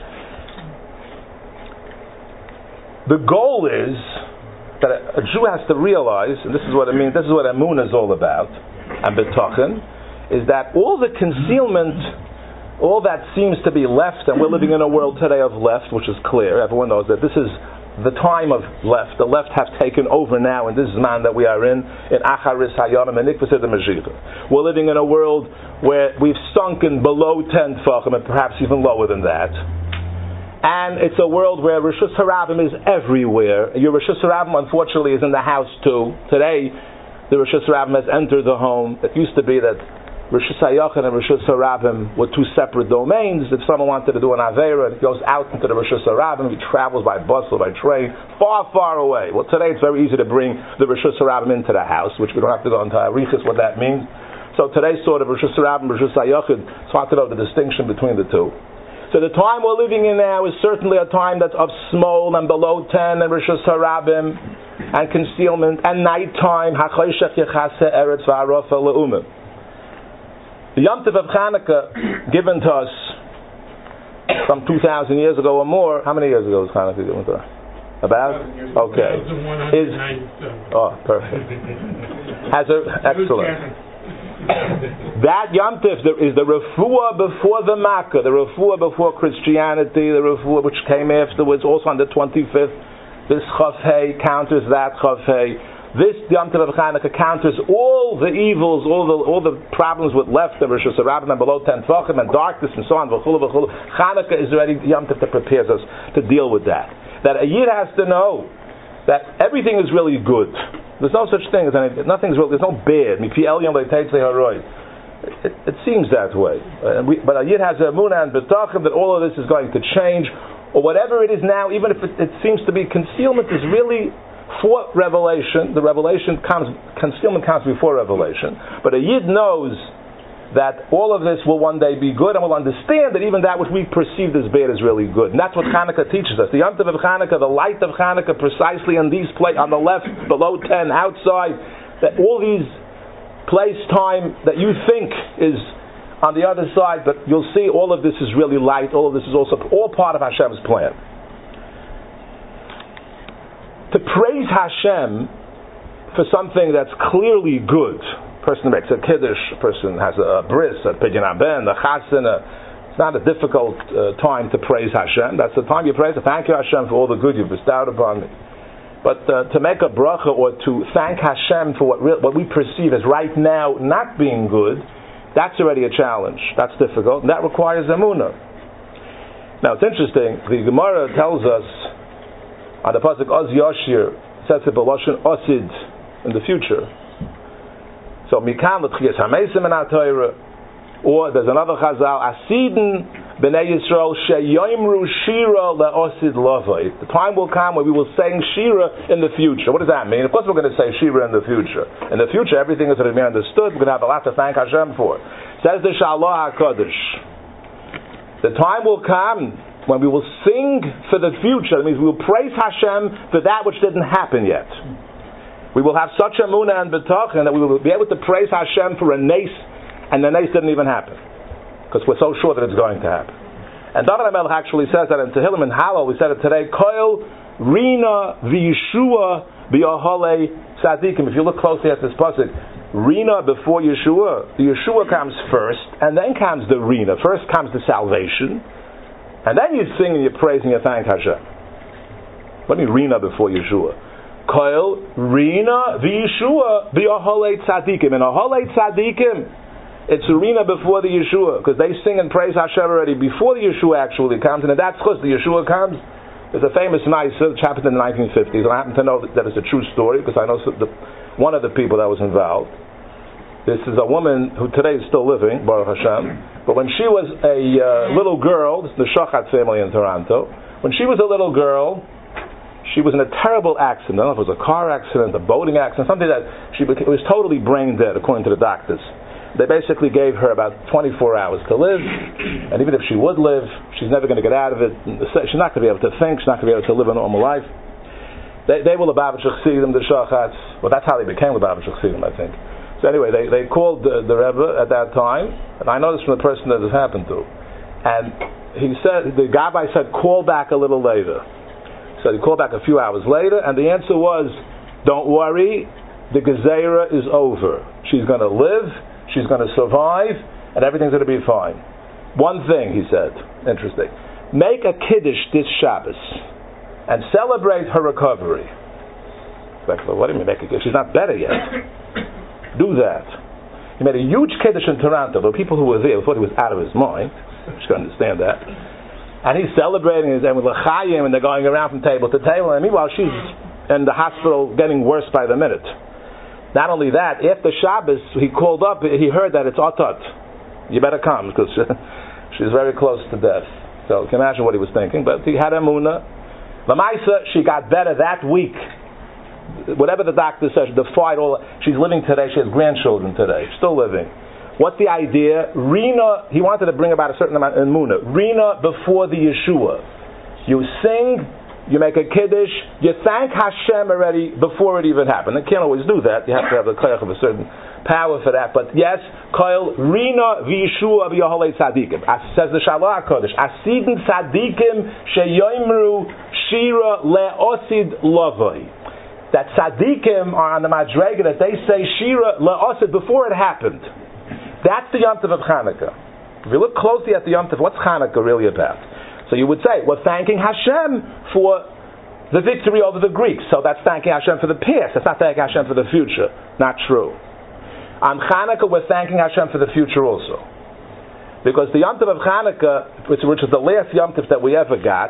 The goal is that a Jew has to realize, and this is what it means, this is what Emunah is all about, and B'tochen, is that all the concealment, all that seems to be left, and we're living in a world today of left, which is clear, everyone knows that this is the time of left. The left have taken over now in this man that we are in, in Acharis Hayonam and Nikvasir the Mashiach. We're living in a world where we've sunken below ten Tfachim, and perhaps even lower than that. And it's a world where Rishus Harabim is everywhere. Your Rishus Harabim, unfortunately, is in the house too. Today, the Rishus Harabim has entered the home. It used to be that Rishus Hayachin and Rishus Harabim were two separate domains. If someone wanted to do an Aveira, it goes out into the Rishus Harabim. He travels by bus or by train, far, far away. Well, today it's very easy to bring the Rishus Harabim into the house, which we don't have to go into Arichas, what that means. So today's sort of Rishus Harabim, Rishus Hayachin, it's hard to know the distinction between the two. So the time we're living in now is certainly a time that's of small and below ten and Rishus Harabim and concealment and nighttime. HaChoshech Yechase Eretz Va'arofa Le'umim. The Yom Tov of Chanukah given to us some two thousand years ago or more. How many years ago was Chanukah given to us? About? Okay. Is oh perfect. Has a excellent. That Yom Tov is the refuah before the Makkah, the refuah before Christianity, the refuah which came afterwards, also on the twenty-fifth. This Chaf Hei counters that Chaf Hei. This Yom Tov of Chanukah counters all the evils, all the all the problems with left and Rishus Harabim and below ten Tvachim and darkness and so on. V'chulu v'chulu. Chanukah is already Yom Tov that prepares us to deal with that. That a Yid has to know that everything is really good. There's no such thing as anything. Nothing's real. There's no bad. It, it seems that way. Uh, we, but a Yid has a Emunah and B'tachim that all of this is going to change, or whatever it is now. Even if it, it seems to be concealment, is really for revelation. The revelation comes. Concealment comes before revelation. But a Yid knows that all of this will one day be good, and will understand that even that which we perceived as bad is really good. And that's what Chanukah teaches us. The Yom Tov of Chanukah, the light of Chanukah, precisely in these places, on the left, below ten, outside, that all these place, time that you think is on the other side, but you'll see all of this is really light, all of this is also all part of Hashem's plan. To praise Hashem for something that's clearly good, person makes a kiddush, a person has a, a bris, a pidyon haben, a chasana. It's not a difficult uh, time to praise Hashem. That's the time you praise. Thank you, Hashem, for all the good you've bestowed upon me. But uh, to make a bracha or to thank Hashem for what, re- what we perceive as right now not being good, that's already a challenge. That's difficult, and that requires emunah. Now it's interesting. The Gemara tells us on the pasuk Oz Yashir, says it b'lashon osid in the future. So mikan l'tchiyas hameisim in our Torah, or there's another chazal asiden B'nai Yisrael sheyoimru shira le'osid lavai. The time will come where we will sing shira in the future. What does that mean? Of course we're going to say shira in the future. In the future, everything is going to be understood. We're going to have a lot to thank Hashem for. Says the Shalom HaKadosh. The time will come when we will sing for the future. That means we will praise Hashem for that which didn't happen yet. We will have such a emunah and betachon that we will be able to praise Hashem for a nace, and the nace didn't even happen, because we're so sure that it's going to happen. And David HaMelech actually says that in Tehillim and Hallel. We said it today. Koil Rina v'Yeshua b'Yohalei Tzadikim. If you look closely at this pasuk, Rina before Yeshua. The Yeshua comes first, and then comes the Rina. First comes the salvation, and then you sing and you praise and you thank Hashem. What do you mean Rina before Yeshua? Koil Rina v'Yeshua b'Yohalei Tzadikim. And Yohalei Tzadikim, it's Rina before the Yeshua, because they sing and praise Hashem already before the Yeshua actually comes, and that's because the Yeshua comes. There's a famous Naisa, which happened in the nineteen fifties. I happen to know that, that it's a true story, because I know the, one of the people that was involved. This is a woman who today is still living, Baruch Hashem, but when she was a uh, little girl, this is the Shochat family in Toronto, when she was a little girl, she was in a terrible accident. I don't know if it was a car accident, a boating accident, something that she became, was totally brain dead, according to the doctors. They basically gave her about twenty-four hours to live, and even if she would live, she's never going to get out of it. She's not going to be able to think. She's not going to be able to live a normal life. They, they were Lubavitch Chassidim, the Shachats. Well, that's how they became Lubavitch Chassidim, I think. So anyway, they, they called the, the Rebbe at that time, and I know this from the person that this happened to. And he said, the Gabbai said, call back a little later. So he called back a few hours later, and the answer was, don't worry, the Gezerah is over. She's going to live, she's going to survive, and everything's going to be fine. One thing, he said, interesting, make a Kiddush this Shabbos, and celebrate her recovery. Like, well, what do you mean make a Kiddush? She's not better yet. Do that. He made a huge Kiddush in Toronto, but people who were there thought he was out of his mind. You should understand that. And he's celebrating his with l'chaim, and they're going around from table to table. And meanwhile, she's in the hospital getting worse by the minute. Not only that, after Shabbos, he called up. He heard that it's Otot. You better come, because she's very close to death. So you can imagine what he was thinking. But he had emunah. Lamaisa, she got better that week. Whatever the doctor says, she defied all. She's living today. She has grandchildren today. Still living. What's the idea? Rina, he wanted to bring about a certain amount of emunah. Rina before the Yeshua. You sing, you make a kiddush, you thank Hashem already before it even happened. You can't always do that. You have to have the koyach of a certain power for that. But yes, koil Rina v'Yeshua v'Yohalei Tzadikim. As says the Shalom HaKadosh, Asidin Tzadikim sheyoimru shira le'osid lavai. That Tzadikim are on the Madrega, that they say shira le'osid before it happened. That's the Yom Tov of Chanukah. If you look closely at the Yom Tov, what's Chanukah really about? So you would say, we're thanking Hashem for the victory over the Greeks. So that's thanking Hashem for the past. That's not thanking Hashem for the future. Not true. On Chanukah, we're thanking Hashem for the future also. Because the Yom Tov of Chanukah, which, which is the last Yom Tov that we ever got,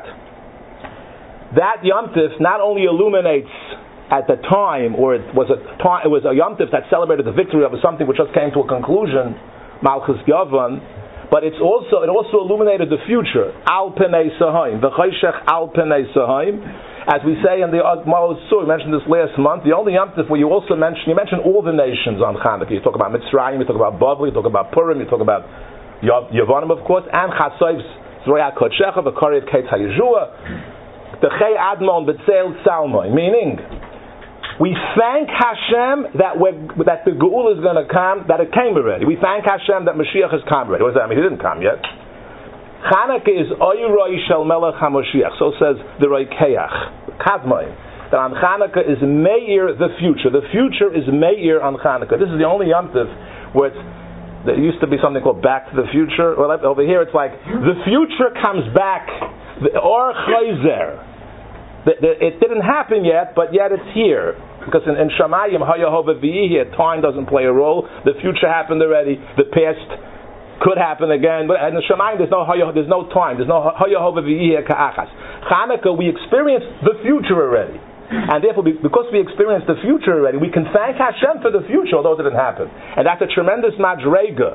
that Yom Tov not only illuminates at the time, or it was a time, it was a Yom Tov that celebrated the victory of something which just came to a conclusion, Malchus Yavan, but it's also it also illuminated the future. Al Penei Sahaim, v'chayshech Al Penei Sahaim, as we say in the Maoz Sur. We mentioned this last month. The only Yom Tov where you also mention you mention all the nations on Chanukah. You talk about Mitzrayim, you talk about Babel, you talk about Purim, you talk about Yavanim, of course, and Chasayv's Zroya Kodshecha, v'Kariyat Kate Hayeshua, the Chei Admon B'Tzeil Salmoi, meaning we thank Hashem that we're, that the Geula is going to come, that it came already. We thank Hashem that Mashiach has come already. What does that mean? He didn't come yet. Chanukah is Oyroi Shel Melech HaMashiach. So says the Reikeach, Kadmai. That on Chanukah is Meir the future. The future is Meir on Chanukah. This is the only Yom Tov where it's, there used to be something called Back to the Future. Well, over here it's like the future comes back. The Or Chayzer. It didn't happen yet, but yet it's here. Because in, in Shamayim, Hayahova V'yihi, time doesn't play a role. The future happened already. The past could happen again. But in the Shamayim, there's no there's no time. There's no Hayahova V'yihi Ka'achas. Chanukah, we experience the future already. And therefore, because we experience the future already, we can thank Hashem for the future, although it didn't happen. And that's a tremendous madrega.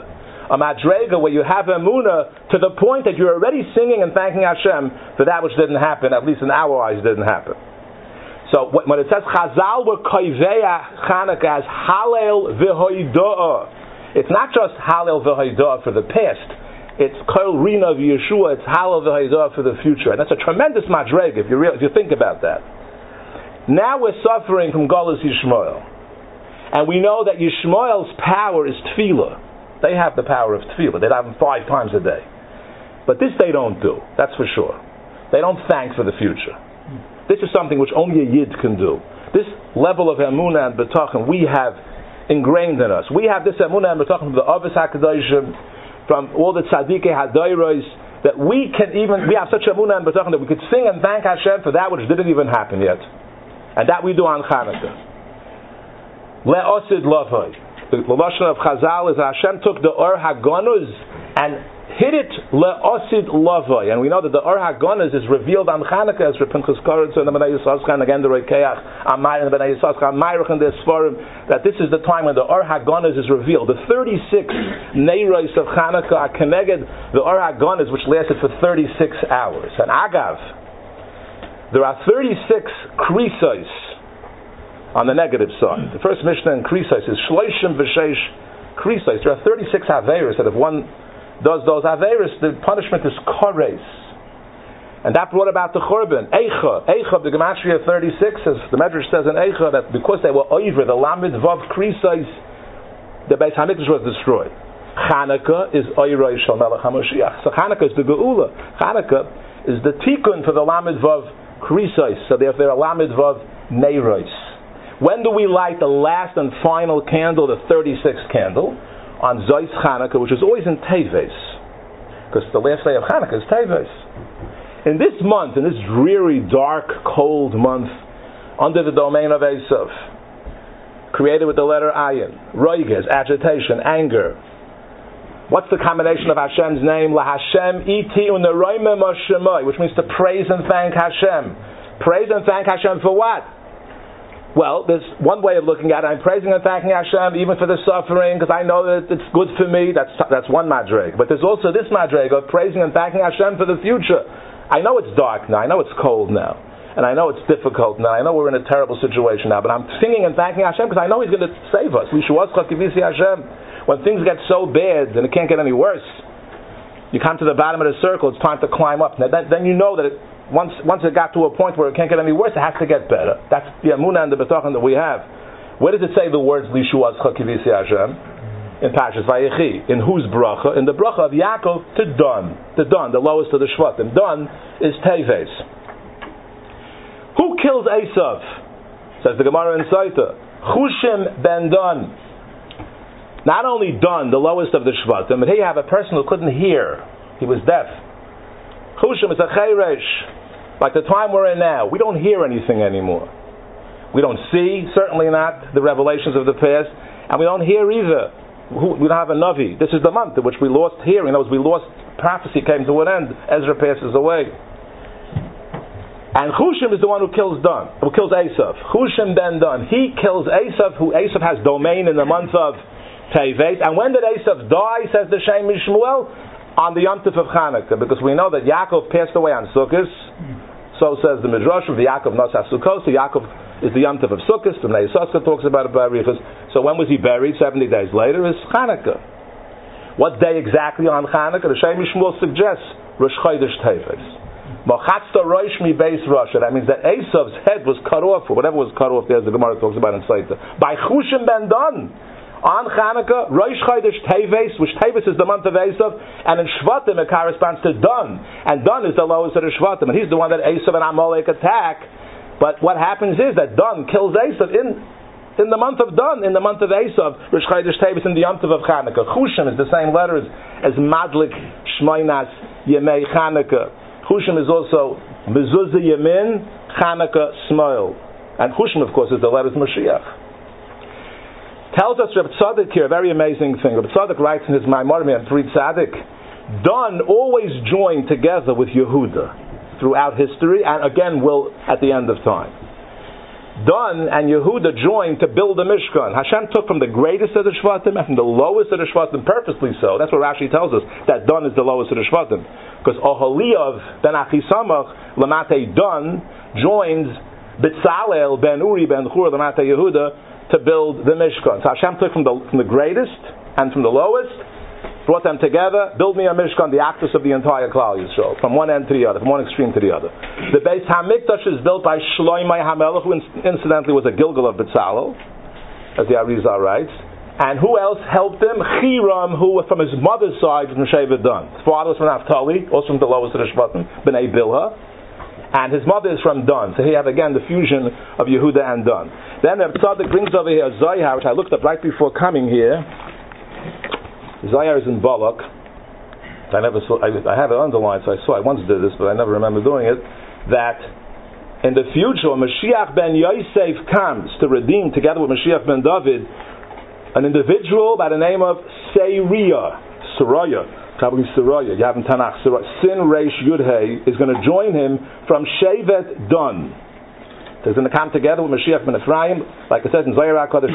a madrega where you have emunah to the point that you're already singing and thanking Hashem for that which didn't happen, at least in our eyes didn't happen. So when it says Chazal were koiveya Chanukah as Halel v'hoidoah, it's not just Halel v'hoidoah for the past, it's Kol Rina v'Yeshua, it's Halel v'hoidoah for the future. And that's a tremendous madrega if you, re- if you think about that. Now we're suffering from Golus Yishmael. And we know that Yishmael's power is tefillah. They have the power of tefillah. They have them five times a day. But this they don't do. That's for sure. They don't thank for the future. This is something which only a Yid can do. This level of emunah and betachon we have ingrained in us. We have this emunah and betachon from the Avos HaKadoshim, from all the Tzadikei Hadairos, that we can even, we have such emunah and betachon that we could sing and thank Hashem for that which didn't even happen yet. And that we do on Chanukah. Le'osid lavoi. The lashon of Chazal is Hashem took the Or HaGanuz and hid it le'osid lavoi. And we know that the Or HaGanuz is revealed on Chanukah as Pinchas Koretz and the Bnei Yissaschar and again the Rokeach Amayr and the Bnei Yissaschar Amayr and the Sforim, that this is the time when the Or HaGanuz is revealed. The thirty-six Neiros of Chanukah are connected the Or HaGanuz which lasted for thirty-six hours. And Agav, there are thirty-six Krisos on the negative side. The first Mishnah in Krisos is Shloishim V'Sheish Krisos. There are thirty-six Averis that if one does those Averis, the punishment is Kores. And that brought about the Churban. Eicha. Eicha, the Gematria thirty-six, as the Medrash says in Eicha, that because they were over the Lamed Vav Krisos, the Beis HaMikdash was destroyed. Chanukah is Oiroi Shal Melech HaMashiach. So Chanukah is the Geula. Chanukah is the Tikkun for the Lamed Vav Krisos. So therefore, they're a Lamed Vav Neiros. When do we light the last and final candle, the thirty-sixth candle? On Zois Chanukah, which is always in Teves. Because the last day of Chanukah is Teves. In this month, in this dreary, dark, cold month, under the domain of Esav, created with the letter Ayin, Roiges, agitation, anger. What's the combination of Hashem's name? La Hashem iti uneroimem Hashemai, which means to praise and thank Hashem. Praise and thank Hashem for what? Well, there's one way of looking at it. I'm praising and thanking Hashem even for the suffering because I know that it's good for me. That's that's one madreg. But there's also this madreg of praising and thanking Hashem for the future. I know it's dark now. I know it's cold now. And I know it's difficult now. I know we're in a terrible situation now. But I'm singing and thanking Hashem because I know He's going to save us. When things get so bad and it can't get any worse, you come to the bottom of the circle, it's time to climb up. Now, then, then you know that it Once once it got to a point where it can't get any worse, it has to get better. That's the emunah and the betachon that we have. Where does it say the words Lishuazcha Kivisi Hashem? In Parshas Vayechi. In whose bracha? In the bracha of Yaakov to Dan. To Dan, the lowest of the Shvatim. Dan is Teves. Who kills Esav? Says the Gemara in Saita. Chushim ben Dan. Not only Dan, the lowest of the Shvatim, but here you have a person who couldn't hear. He was deaf. Chushim is a chayresh. Like the time we're in now, we don't hear anything anymore. We don't see, certainly not, the revelations of the past, and we don't hear either. We don't have a Navi. This is the month in which we lost hearing. As we lost, prophecy came to an end. Ezra passes away. And Chushim is the one who kills Dan, who kills Esav. Chushim ben Dan. He kills Esav, who Esav has domain in the month of Tevet. And when did Esav die, says the Shem Mishmuel? On the Yom Tov of Chanukah, because we know that Yaakov passed away on Sukkot. So says the Midrash of the Yaakov Nosas Sukkot. So Yaakov is the Yom Tov of Sukkot. The Bnei Yissaschar talks about it by Arichas. So when was he buried? Seventy days later is Chanukah. What day exactly on Chanukah? The Shem Mishmuel suggests Rosh Chodesh Teves. Mochatzta Rosh Mi Beis Rosh. That means that Esav's head was cut off, or whatever was cut off there, as the Gemara talks about in Saita, by Chushim ben Dan. On Chanukah, Rosh Chodesh Teves, which Teves is the month of Esav, and in Shvatim it corresponds to Dan, and Dan is the lowest of the Shvatim, and he's the one that Esav and Amalek attack. But what happens is that Dan kills Esav in in the month of Dan, in the month of Esav, Rosh Chodesh Teves in the Yom Tov of Chanukah. Chushim is the same letters as Madlik Shmoinas Yemei Chanukah. Chushim is also Mezuzah Yemin Chanukah Smoil, and Chushim, of course, is the letters Mashiach. Tells us Reb Tzadok here a very amazing thing. Reb Tzadok writes in his Maimorim and Pri Tzadok, Dan always joined together with Yehuda throughout history, and again will at the end of time. Dan and Yehuda joined to build the Mishkan. Hashem took from the greatest of the Shvatim and from the lowest of the Shvatim, purposely so. That's what Rashi tells us, that Dan is the lowest of the Shvatim. Because Oholiav ben Achisamach Lamate Dan joins Bitzalel ben Uri ben Chur Lamate Yehuda to build the Mishkan. So Hashem took from the, from the greatest and from the lowest, brought them together, build me a Mishkan, the actus of the entire Klal Yisrael, from one end to the other, from one extreme to the other. The Beis HaMikdash is built by Shloimeh HaMelech, who incidentally was a Gilgal of Betzalel, as the Arizal writes. And who else helped him? Chiram, who was from his mother's side, from Shevet Dan. His father was from Naphtali, also from the lowest of the Shvatim, B'nai Bilha. And his mother is from Dan. So here you have again the fusion of Yehuda and Dan. Then Reb Tzadok brings over here a Zohar, which I looked up right before coming here. Zohar is in Balak. I never saw. I, I have it underlined, so I saw. I once did this, but I never remember doing it. That in the future, when Mashiach ben Yosef comes to redeem, together with Mashiach ben David, an individual by the name of Seiriah, Seraya, probably Seraya. You have in Tanakh, Sin Reish Yudhei is going to join him from Shevet Dan. He's going to come together with Mashiach ben Ephraim, like it says in Zohar HaKadosh,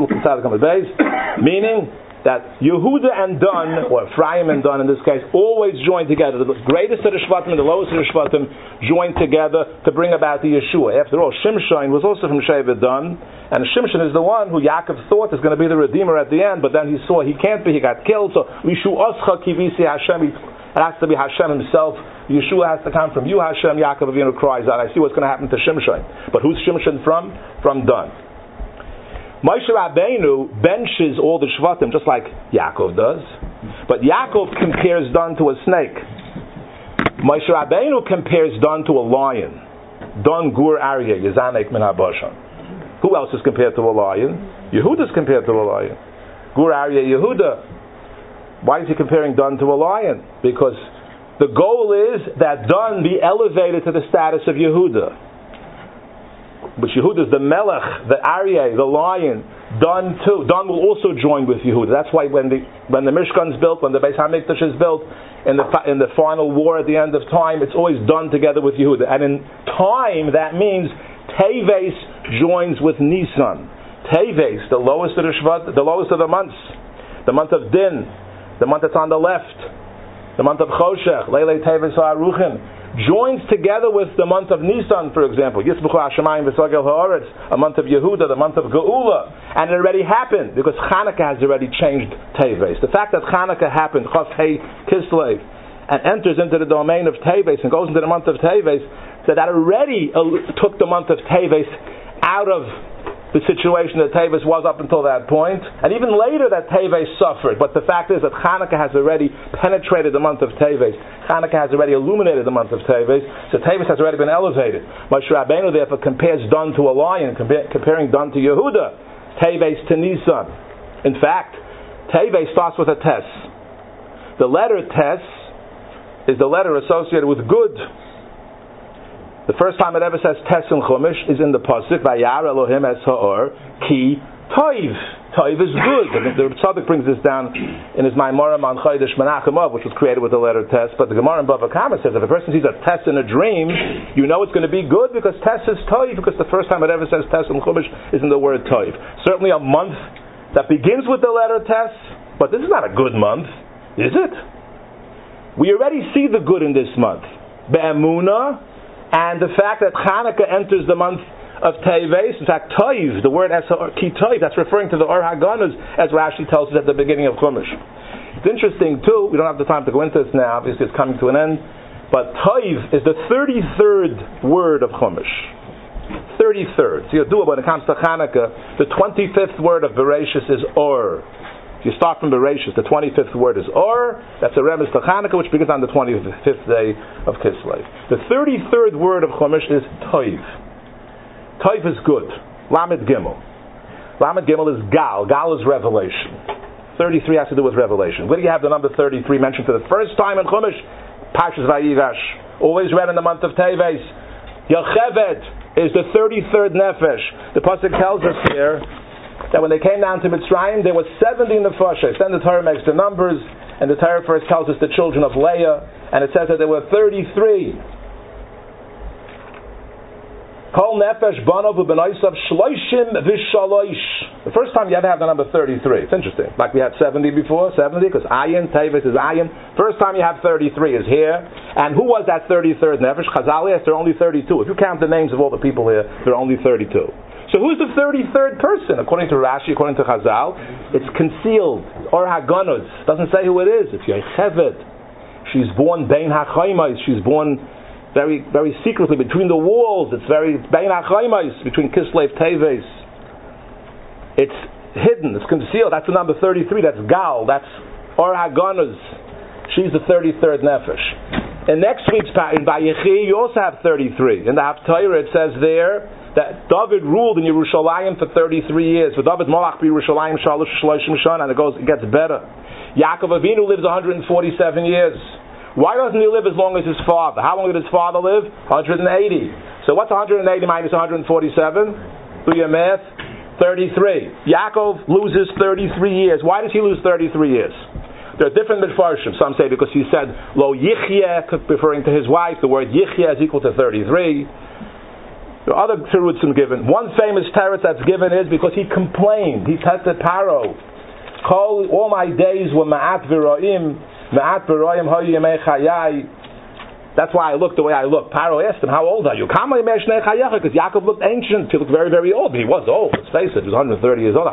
meaning that Yehuda and Dan, or Ephraim and Dan in this case, always join together. The greatest of the Shvatim and the lowest of the Shvatim join together to bring about the Yeshua. After all, Shimshon was also from Shevet Dan, and Shimshon is the one who Yaakov thought is going to be the Redeemer at the end, but then he saw he can't be, he got killed, so Rishu Oscha Kivisi Hashem, it has to be Hashem himself. Yeshua has to come from you, Hashem. Yaakov Avinu cries out, I see what's going to happen to Shimshon. But who's Shimshon from? From Dan. Moshe Rabbeinu benches all the Shvatim just like Yaakov does, but Yaakov compares Dan to a snake. Moshe Rabbeinu compares Dan to a lion. Dan Gur Aryeh Yezanek Min HaBashan. Who else is compared to a lion? Yehuda is compared to a lion. Gur Aryeh Yehuda. Why is he comparing Dan to a lion? Because the goal is that Dan be elevated to the status of Yehuda. But Yehuda is the Melech, the Aryeh, the lion. Dan too. Dan will also join with Yehuda. That's why when the when the Mishkan is built, when the Beis Hamikdash is built, in the in the final war at the end of time, it's always done together with Yehuda. And in time, that means Teves joins with Nisan. Teves, the lowest of the Shvat, the lowest of the months, the month of Din, the month that's on the left, the month of Choshech, Leilei Teves HaAruchim, joins together with the month of Nisan, for example, Yisbuchu Hashemayim V'Sagel Ha'aretz, a month of Yehuda, the month of Geula, and it already happened because Chanukah has already changed Teves. The fact that Chanukah happened, Chaf Hei Kislev, and enters into the domain of Teves and goes into the month of Teves, so that already took the month of Teves out of the situation that Teves was up until that point, and even later that Teves suffered. But the fact is that Chanukah has already penetrated the month of Teves. Chanukah has already illuminated the month of Teves, so Teves has already been elevated. Moshe Rabbeinu therefore compares Dan to a lion, compare, comparing Dan to Yehuda, Teves to Nisan. In fact, Teves starts with a Tes. The letter Tes is the letter associated with good. The first time it ever says Tes in Chumash is in the pasuk Vayar Elohim es ha'or ki toiv. Toiv is good. The Tzadok brings this down in his Maimora on Chodesh Menachem Av, which was created with the letter Tes. But the Gemara in Bava Kama says if a person sees a Tes in a dream, you know it's going to be good because Tes is toiv. Because the first time it ever says Tes in Chumash is in the word toiv. Certainly a month that begins with the letter Tes, but this is not a good month, is it? We already see the good in this month. Be'emunah. And the fact that Chanukah enters the month of Teves, in fact, Toiv, the word Ki Toiv, that's referring to the Or HaGanuz, as Rashi tells us at the beginning of Chumash. It's interesting, too, we don't have the time to go into this now, obviously it's coming to an end, but Toiv is the thirty-third word of Chumash. thirty-third. So you do it when it comes to Chanukah, the twenty-fifth word of Bereshis is Or. If you start from Bereshis, the twenty-fifth word is Or. That's a Remes to Chanukah, which begins on the twenty-fifth day of Kislev. The thirty-third word of Chumash is Toiv. Toiv is good. Lamed Gimel. Lamed Gimel is Gal. Gal is revelation. thirty-three has to do with revelation. Where do you have the number thirty-three mentioned for the first time in Chumash? Parshas Vayigash. Always read in the month of Teves. Yocheved is the thirty-third Nefesh. The pasuk tells us here that when they came down to Mitzrayim, there were seventy nefashos. Then the Torah makes the numbers, and the Torah first tells us the children of Leah, and it says that there were thirty-three. Kol nefesh banov u'benaisav shloishim v'shaloish. The first time you ever have the number thirty-three. It's interesting. Like we had seventy before, seventy, because ayin, teves is ayin. First time you have thirty-three is here. And who was that thirty-third nefesh? Chazal, yes, there are only thirty-two. If you count the names of all the people here, there are only thirty-two. So who's the thirty-third person? According to Rashi, according to Chazal, it's concealed. Or Haganuz. Doesn't say who it is. It's Yochevet. She's born Bein HaChaimais. She's born very very secretly between the walls. It's very Bein HaChaimais, between Kislev Teves. It's hidden. It's concealed. That's the number thirty-three. That's Gal. That's Or Haganuz. She's the thirty-third nefesh. In next week's pattern, by Yechi, you also have thirty-three. In the Haftarah, it says there that David ruled in Yerushalayim for thirty-three years. For David Malach be Yerushalayim Shalosh Shloshim Shana, and it goes, it gets better. Yaakov Avinu lives one hundred forty-seven years. Why doesn't he live as long as his father? How long did his father live? one hundred eighty. So what's one hundred eighty minus one hundred forty-seven? Do your math. thirty-three. Yaakov loses thirty-three years. Why does he lose thirty-three years? There are different midfarshim. Some say because he said Lo Yichye, referring to his wife. The word Yichye is equal to thirty-three. There are other terutzim given. One famous teretz that's given is because he complained. He tested Paro. Call all my days were ma'at v'roim, ma'at v'roim hoyu yemei chayai. That's why I look the way I look. Paro asked him, how old are you? Kama yemei shnei chayacha, because Yaakov looked ancient. He looked very, very old. But he was old. Let's face it. He was one hundred thirty years old.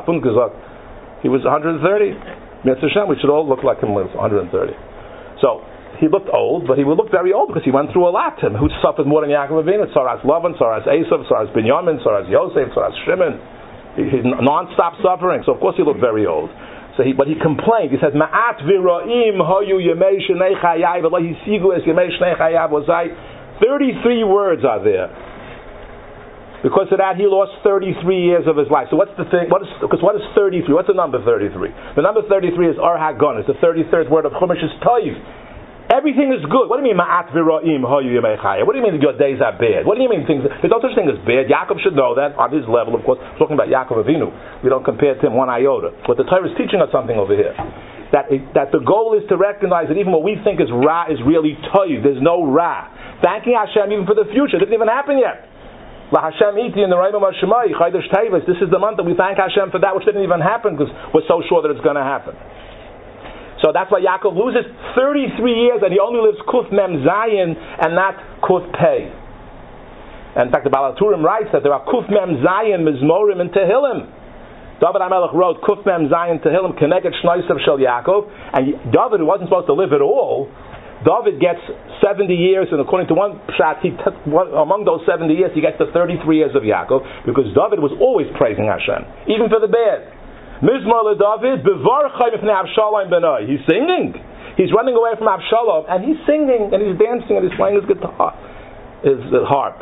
He was one hundred thirty. Mitzvah Hashem, we should all look like him. one hundred thirty. So he looked old, but he would look very old because he went through a lot. And who suffered more than Yaakov Avinu? Saras Lavan, Saras Esav, Saras Binyamin, Saras Yosef, Saras Shimon. He, he's non-stop suffering. So of course he looked very old. So he, but he complained. He said, "Ma'at v'ro'im hoyu yemei shnei chayai v'lo hisigu es yemei shnei chayav wazai." Thirty-three words are there. Because of that, he lost thirty-three years of his life. So what's the thing? What is because what is thirty-three? What's the number thirty-three? The number thirty-three is Ar Hagon. It's the thirty-third word of Chumash is Toiv. Everything is good. What do you mean, Ma'at v'ro'im hoyu yemei chayai? What do you mean that your days are bad? What do you mean things? There's no such thing as bad. Yaakov should know that on his level. Of course, we're talking about Yaakov Avinu. We don't compare to him one iota. But the Torah is teaching us something over here. That it, that the goal is to recognize that even what we think is Ra is really Toiv. There's no Ra. Thanking Hashem even for the future. It didn't even happen yet. La Hashem iti in the Raimah Mashemai Chaydash Tevis. This is the month that we thank Hashem for that which didn't even happen because we're so sure that it's going to happen. So that's why Yaakov loses thirty-three years and he only lives Kuf Mem Zayin and not Kuf Pei. And in fact, the Baal HaTurim writes that there are Kuf Mem Zayin, Mizmorim, and Tehillim. David HaMelech wrote Kuf Mem Zayin Tehillim Keneged Shnoisav Shel Yaakov, and David, who wasn't supposed to live at all, David gets seventy years, and according to one pshat, he t- one, among those seventy years, he gets the thirty-three years of Yaakov, because David was always praising Hashem, even for the bad. Mizmor LeDavid, Bevarchai Mifnei Avshalom Benai. He's singing. He's running away from Avshalom, and he's singing, and he's dancing, and he's playing his guitar, his uh, harp.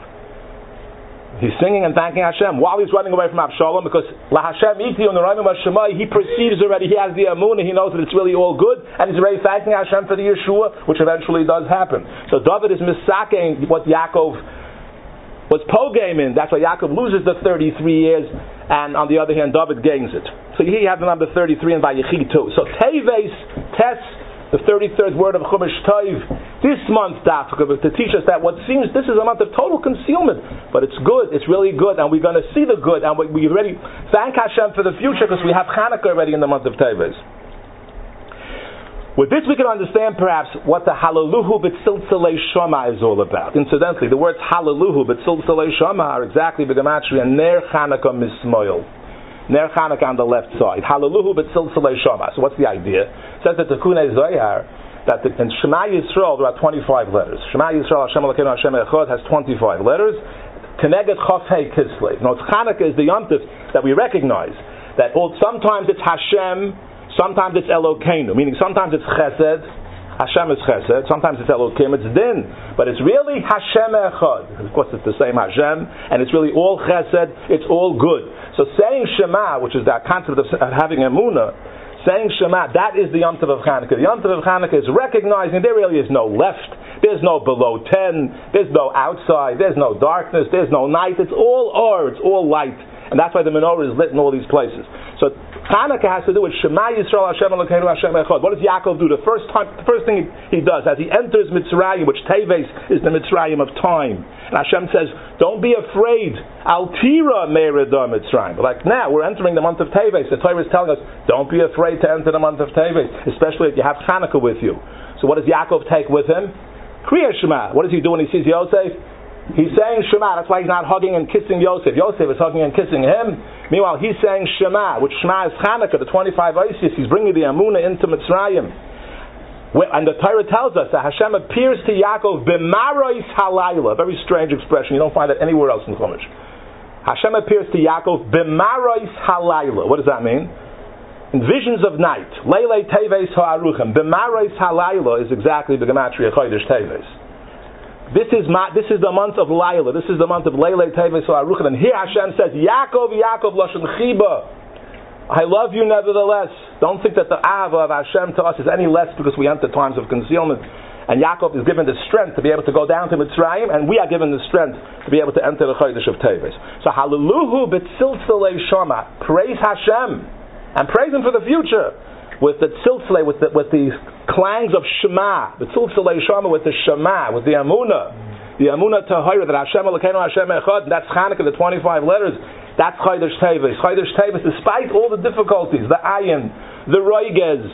He's singing and thanking Hashem while he's running away from Avshalom, because La Hashem Iti on the Raimah Mashemai, he perceives already, he has the Amunah, he knows that it's really all good, and he's already thanking Hashem for the Yeshua, which eventually does happen. So David is misaking what Yaakov was pogaming. That's why Yaakov loses the thirty-three years, and on the other hand, David gains it. So here you have the number thirty-three in Vayechi too. So Teves, Tes, the thirty-third word of Chumash Toiv, this month, to teach us that what seems, this is a month of total concealment, but it's good, it's really good, and we're going to see the good, and we already thank Hashem for the future, because we have Hanukkah already in the month of Teves. With this we can understand perhaps what the Hallelujah B'tziltzalei Shama is all about. Incidentally, the words Hallelujah B'tziltzalei Shama are exactly B'gematria Ner Chanukah Mismoil. Ner Chanukah on the left side. Hallelujah B'tziltzalei Shama. So what's the idea? It says that the Kunei Zohar, that the, in Shema Yisrael there are twenty-five letters. Shema Yisrael Hashem Elokeinu Hashem Echad has twenty-five letters. Keneged Chof Hei Kislev. Now Chanukah is the Yom Tov that we recognize. That all, sometimes it's Hashem, sometimes it's Elokeinu, meaning sometimes it's Chesed, Hashem is Chesed, sometimes it's Elokim, it's Din, but it's really Hashem Echad. Of course it's the same Hashem, and it's really all Chesed, it's all good. So saying Shema, which is that concept of having Emunah, saying Shema, that is the Yom Tov of Chanukah. The Yom Tov of Chanukah is recognizing there really is no left, there's no below ten, there's no outside, there's no darkness, there's no night, it's all or, it's all light. And that's why the menorah is lit in all these places. So Hanukkah has to do with Shema Yisrael Hashem Elokeinu Hashem Echad. What does Yaakov do? The first time, the first thing he, he does as he enters Mitzrayim, which Teves is the Mitzrayim of time. And Hashem says, "Don't be afraid. Al tira me'erida Mitzrayim." Like now, we're entering the month of Teves. The Torah is telling us, "Don't be afraid to enter the month of Teves, especially if you have Hanukkah with you." So what does Yaakov take with him? Kriya Shema. What does he do when he sees Yosef? He's saying Shema. That's why he's not hugging and kissing Yosef. Yosef is hugging and kissing him. Meanwhile, he's saying Shema, which Shema is Chanukah, the twenty-five Isis. He's bringing the Amunah into Mitzrayim. And the Torah tells us that Hashem appears to Yaakov b'marois halayla. Very strange expression. You don't find that anywhere else in Chumash. Hashem appears to Yaakov b'marois halayla. What does that mean? In visions of night. Leilei teves ha'aruchem. B'marois halayla is exactly the Gematria Chodesh Teves. This is ma, this is the month of Laila. This is the month of Leilei Teves ha'aruchem. And here Hashem says, Yaakov, Yaakov, Lashon Chiba. I love you nevertheless. Don't think that the Ahava of Hashem to us is any less because we enter times of concealment. And Yaakov is given the strength to be able to go down to Mitzrayim, and we are given the strength to be able to enter the Chodesh of Teves. So Hallelujah b'tziltzalei shama. Praise Hashem. And praise Him for the future. With the tziltzalei, with the, with the clangs of Shema. B'tziltzalei shama, with the Shema, with the Amunah. The Amunah Tahira, that Hashem Elokeinu Hashem Echad, that's Chanukah, the twenty-five letters. That's Chodesh Teves. Chodesh Teves, despite all the difficulties, the ayin, the roiges,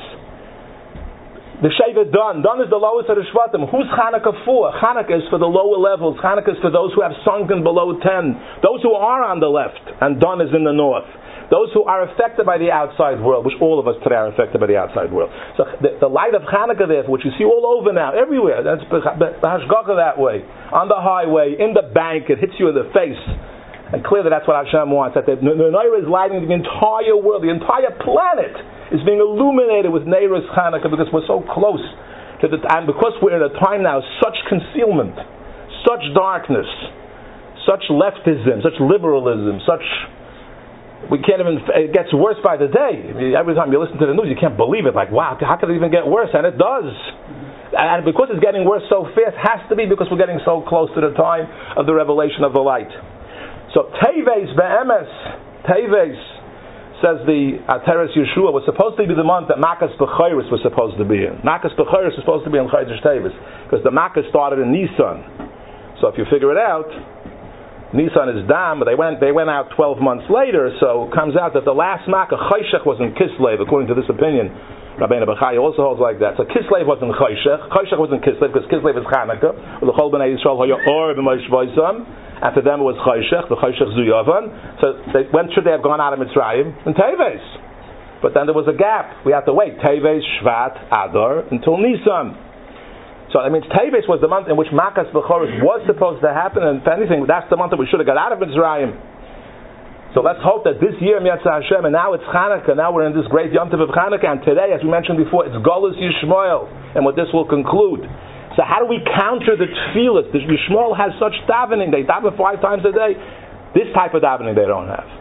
the shevet dan. Dan is the lowest of the shvatim. Who's Chanukah for? Chanukah is for the lower levels. Chanukah is for those who have sunken below ten. Those who are on the left, and Dan is in the north. Those who are affected by the outside world, which all of us today are affected by the outside world. So the, the light of Chanukah, therefore, which you see all over now, everywhere, that's Hashgacha that way, on the highway, in the bank, it hits you in the face. And clearly that's what Hashem wants, that the Menorah is lighting the entire world, the entire planet is being illuminated with Neiros Chanukah because we're so close to the, and because we're in a time now of such concealment, such darkness, such leftism, such liberalism, such, we can't even, it gets worse by the day. Every time you listen to the news, you can't believe it, like, wow, how could it even get worse? And it does. And because it's getting worse so fast, has to be because we're getting so close to the time of the revelation of the light. So Teves be'emes, Teves, says the Ateres Yeshua, was supposed to be the month that Makas B'chayris was supposed to be in. Makas B'chayris was supposed to be in Chodesh Teves because the Makas started in Nisan. So if you figure it out, Nisan is Dam, but they went they went out twelve months later. So it comes out that the last Makkah Chayshech was in Kislev, according to this opinion. Rabbeinu Bechai also holds like that. So Kislev wasn't Chayshech. Chayshech wasn't Kislev because Kislev is Chanukah. L'chol b'nei Yisrael hoya or b'moish v'isam. And for them it was Chayshech, the Chayshech Zuyavan. So they, when should they have gone out of Mitzrayim? In Teves. But then there was a gap. We have to wait. Teves, Shvat, Adar, until Nisan. So that means Teves was the month in which Makas B'choros was supposed to happen, and if anything, that's the month that we should have got out of Mitzrayim. So let's hope that this year, Miyatzah Hashem, and now it's Chanukah, now we're in this great Yom Tov of Chanukah, and today, as we mentioned before, it's Golus Yishmael, and what this will conclude. So how do we counter the tefillas? The Yishmael has such davening, they daven five times a day. This type of davening they don't have.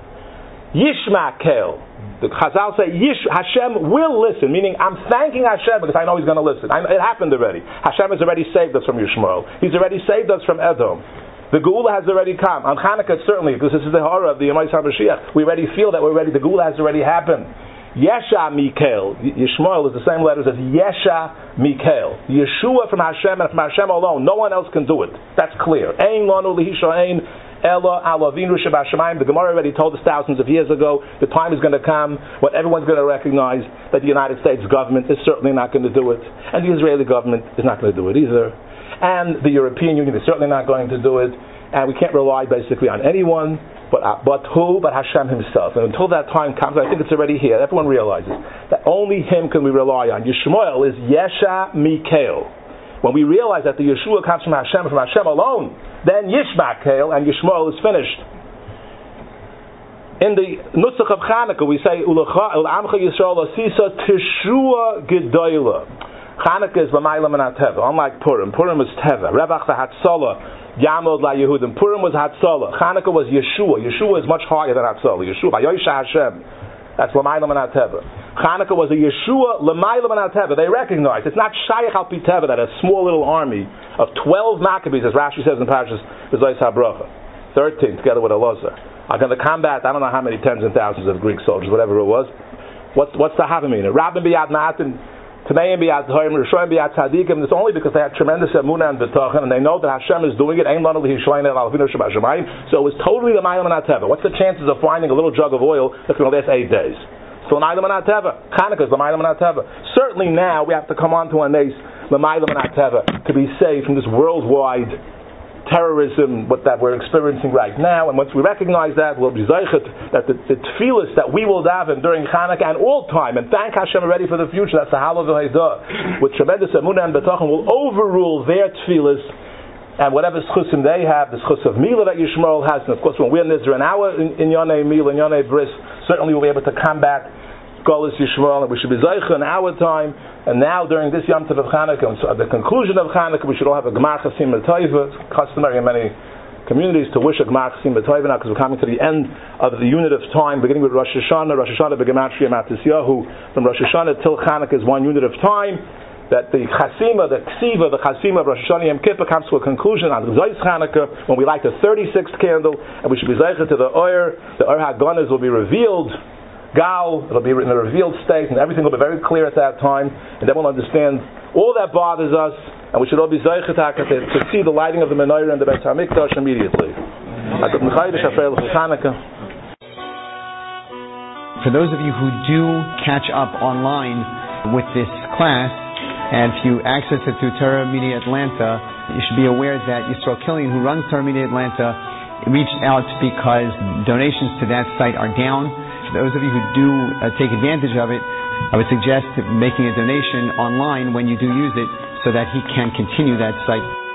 Yishmael. The Chazal say, Yish, Hashem will listen, meaning I'm thanking Hashem because I know He's going to listen. I, it happened already. Hashem has already saved us from Yishmael. He's already saved us from Edom. The Geula has already come. On Chanukah, certainly, because this is the horror of the Yemais HaMashiach. We already feel that we're ready. The Geula has already happened. Yesha Mikael. Yishmael is the same letters as Yesha Mikael. Yeshua from Hashem and from Hashem alone. No one else can do it. That's clear. Ein lanu lihisha ein ela alavinu shebashamayim. The Gemara already told us thousands of years ago. The time is going to come when everyone's going to recognize that the United States government is certainly not going to do it, and the Israeli government is not going to do it either. And the European Union is certainly not going to do it, and we can't rely basically on anyone, but uh, but who? But Hashem Himself. And until that time comes, I think it's already here. Everyone realizes that only Him can we rely on. Yishmael is Yesha Mikael. When we realize that the Yeshua comes from Hashem, from Hashem alone, then Yishmael and Yishmael is finished. In the Nusach of Chanukah, we say Ul'amcha Yisrael Asisa Teshua Gedoyla. Chanukah is L'mayla Minat Teva, unlike Purim. Purim is Teva. Revach Hatzalah, Yamod La Yehudim. Purim was Hatzalah. Chanukah was Yeshua. Yeshua is much higher than Hatzalah. Yeshua, Vayoisha Hashem. That's L'mayla Minat Teva. Chanukah was a Yeshua L'mayla Minat Teva. They recognize it's not Shayach Al Pi Teva, that a small little army of twelve Maccabees, as Rashi says in Parashas B'Zayis HaBracha, thirteen together with Elazar. are going to combat, I don't know how many tens and thousands of Greek soldiers, whatever it was. What's, what's the Havamina? Rabbim biyad ma'atim, Tameim biyad hoyim, Rishoyim biyad tzadikim. It's only because they have tremendous emunah and betachan, and they know that Hashem is doing it. Ein lanu l'hishlein el alvinu shabbat shemayim. So it was totally the Ma'alim Anateva. What's the chances of finding a little jug of oil that's going to last eight days? So Ma'alim Anateva. Hanukkah is the Ma'alim Anateva. Certainly now we have to come on to a nace, the Ma'alim Anateva, to be saved from this worldwide terrorism what that we're experiencing right now. And once we recognize that, we'll be zeichet that the, the tefillas that we will daven during Chanukah and all time, and thank Hashem already for the future, that's the Halav Haidah, with tremendous emunah and betachon, will overrule their tefillas and whatever schusim they have, the schus of Mila that Yishmael has. And of course, when we're in Israel, in our in, in Yonei Mila, in Yonei Bris, certainly we'll be able to combat Golas Yishmael, and we should be zeicha in our time. And now during this Yom Tov of Chanukah, so at the conclusion of Chanukah, we should all have a Gemar Chasim B'Toiva. It's customary in many communities to wish a Gemar Chasim B'Toiva now, because we're coming to the end of the unit of time, beginning with Rosh Hashanah. Rosh Hashanah B'Gematria Matisyahu. From Rosh Hashanah till Chanukah is one unit of time. That the Chasima, the Ksiva, the Chasima of Rosh Hashanah Yom Kippur comes to a conclusion on Zayis Chanukah when we light the thirty-sixth candle, and we should be zeicha to the Oyer. The Oyer HaGonas will be revealed. Gal, it'll be in a revealed state, and everything will be very clear at that time, and then we'll understand all that bothers us, and we should all be zeicha to see the lighting of the menorah and the Beit HaMikdash immediately. For those of you who do catch up online with this class, and if you access it through Torah Media Atlanta, you should be aware that Yisrael Killian, who runs Torah Media Atlanta, reached out because donations to that site are down. For those of you who do uh, take advantage of it, I would suggest making a donation online when you do use it so that he can continue that site.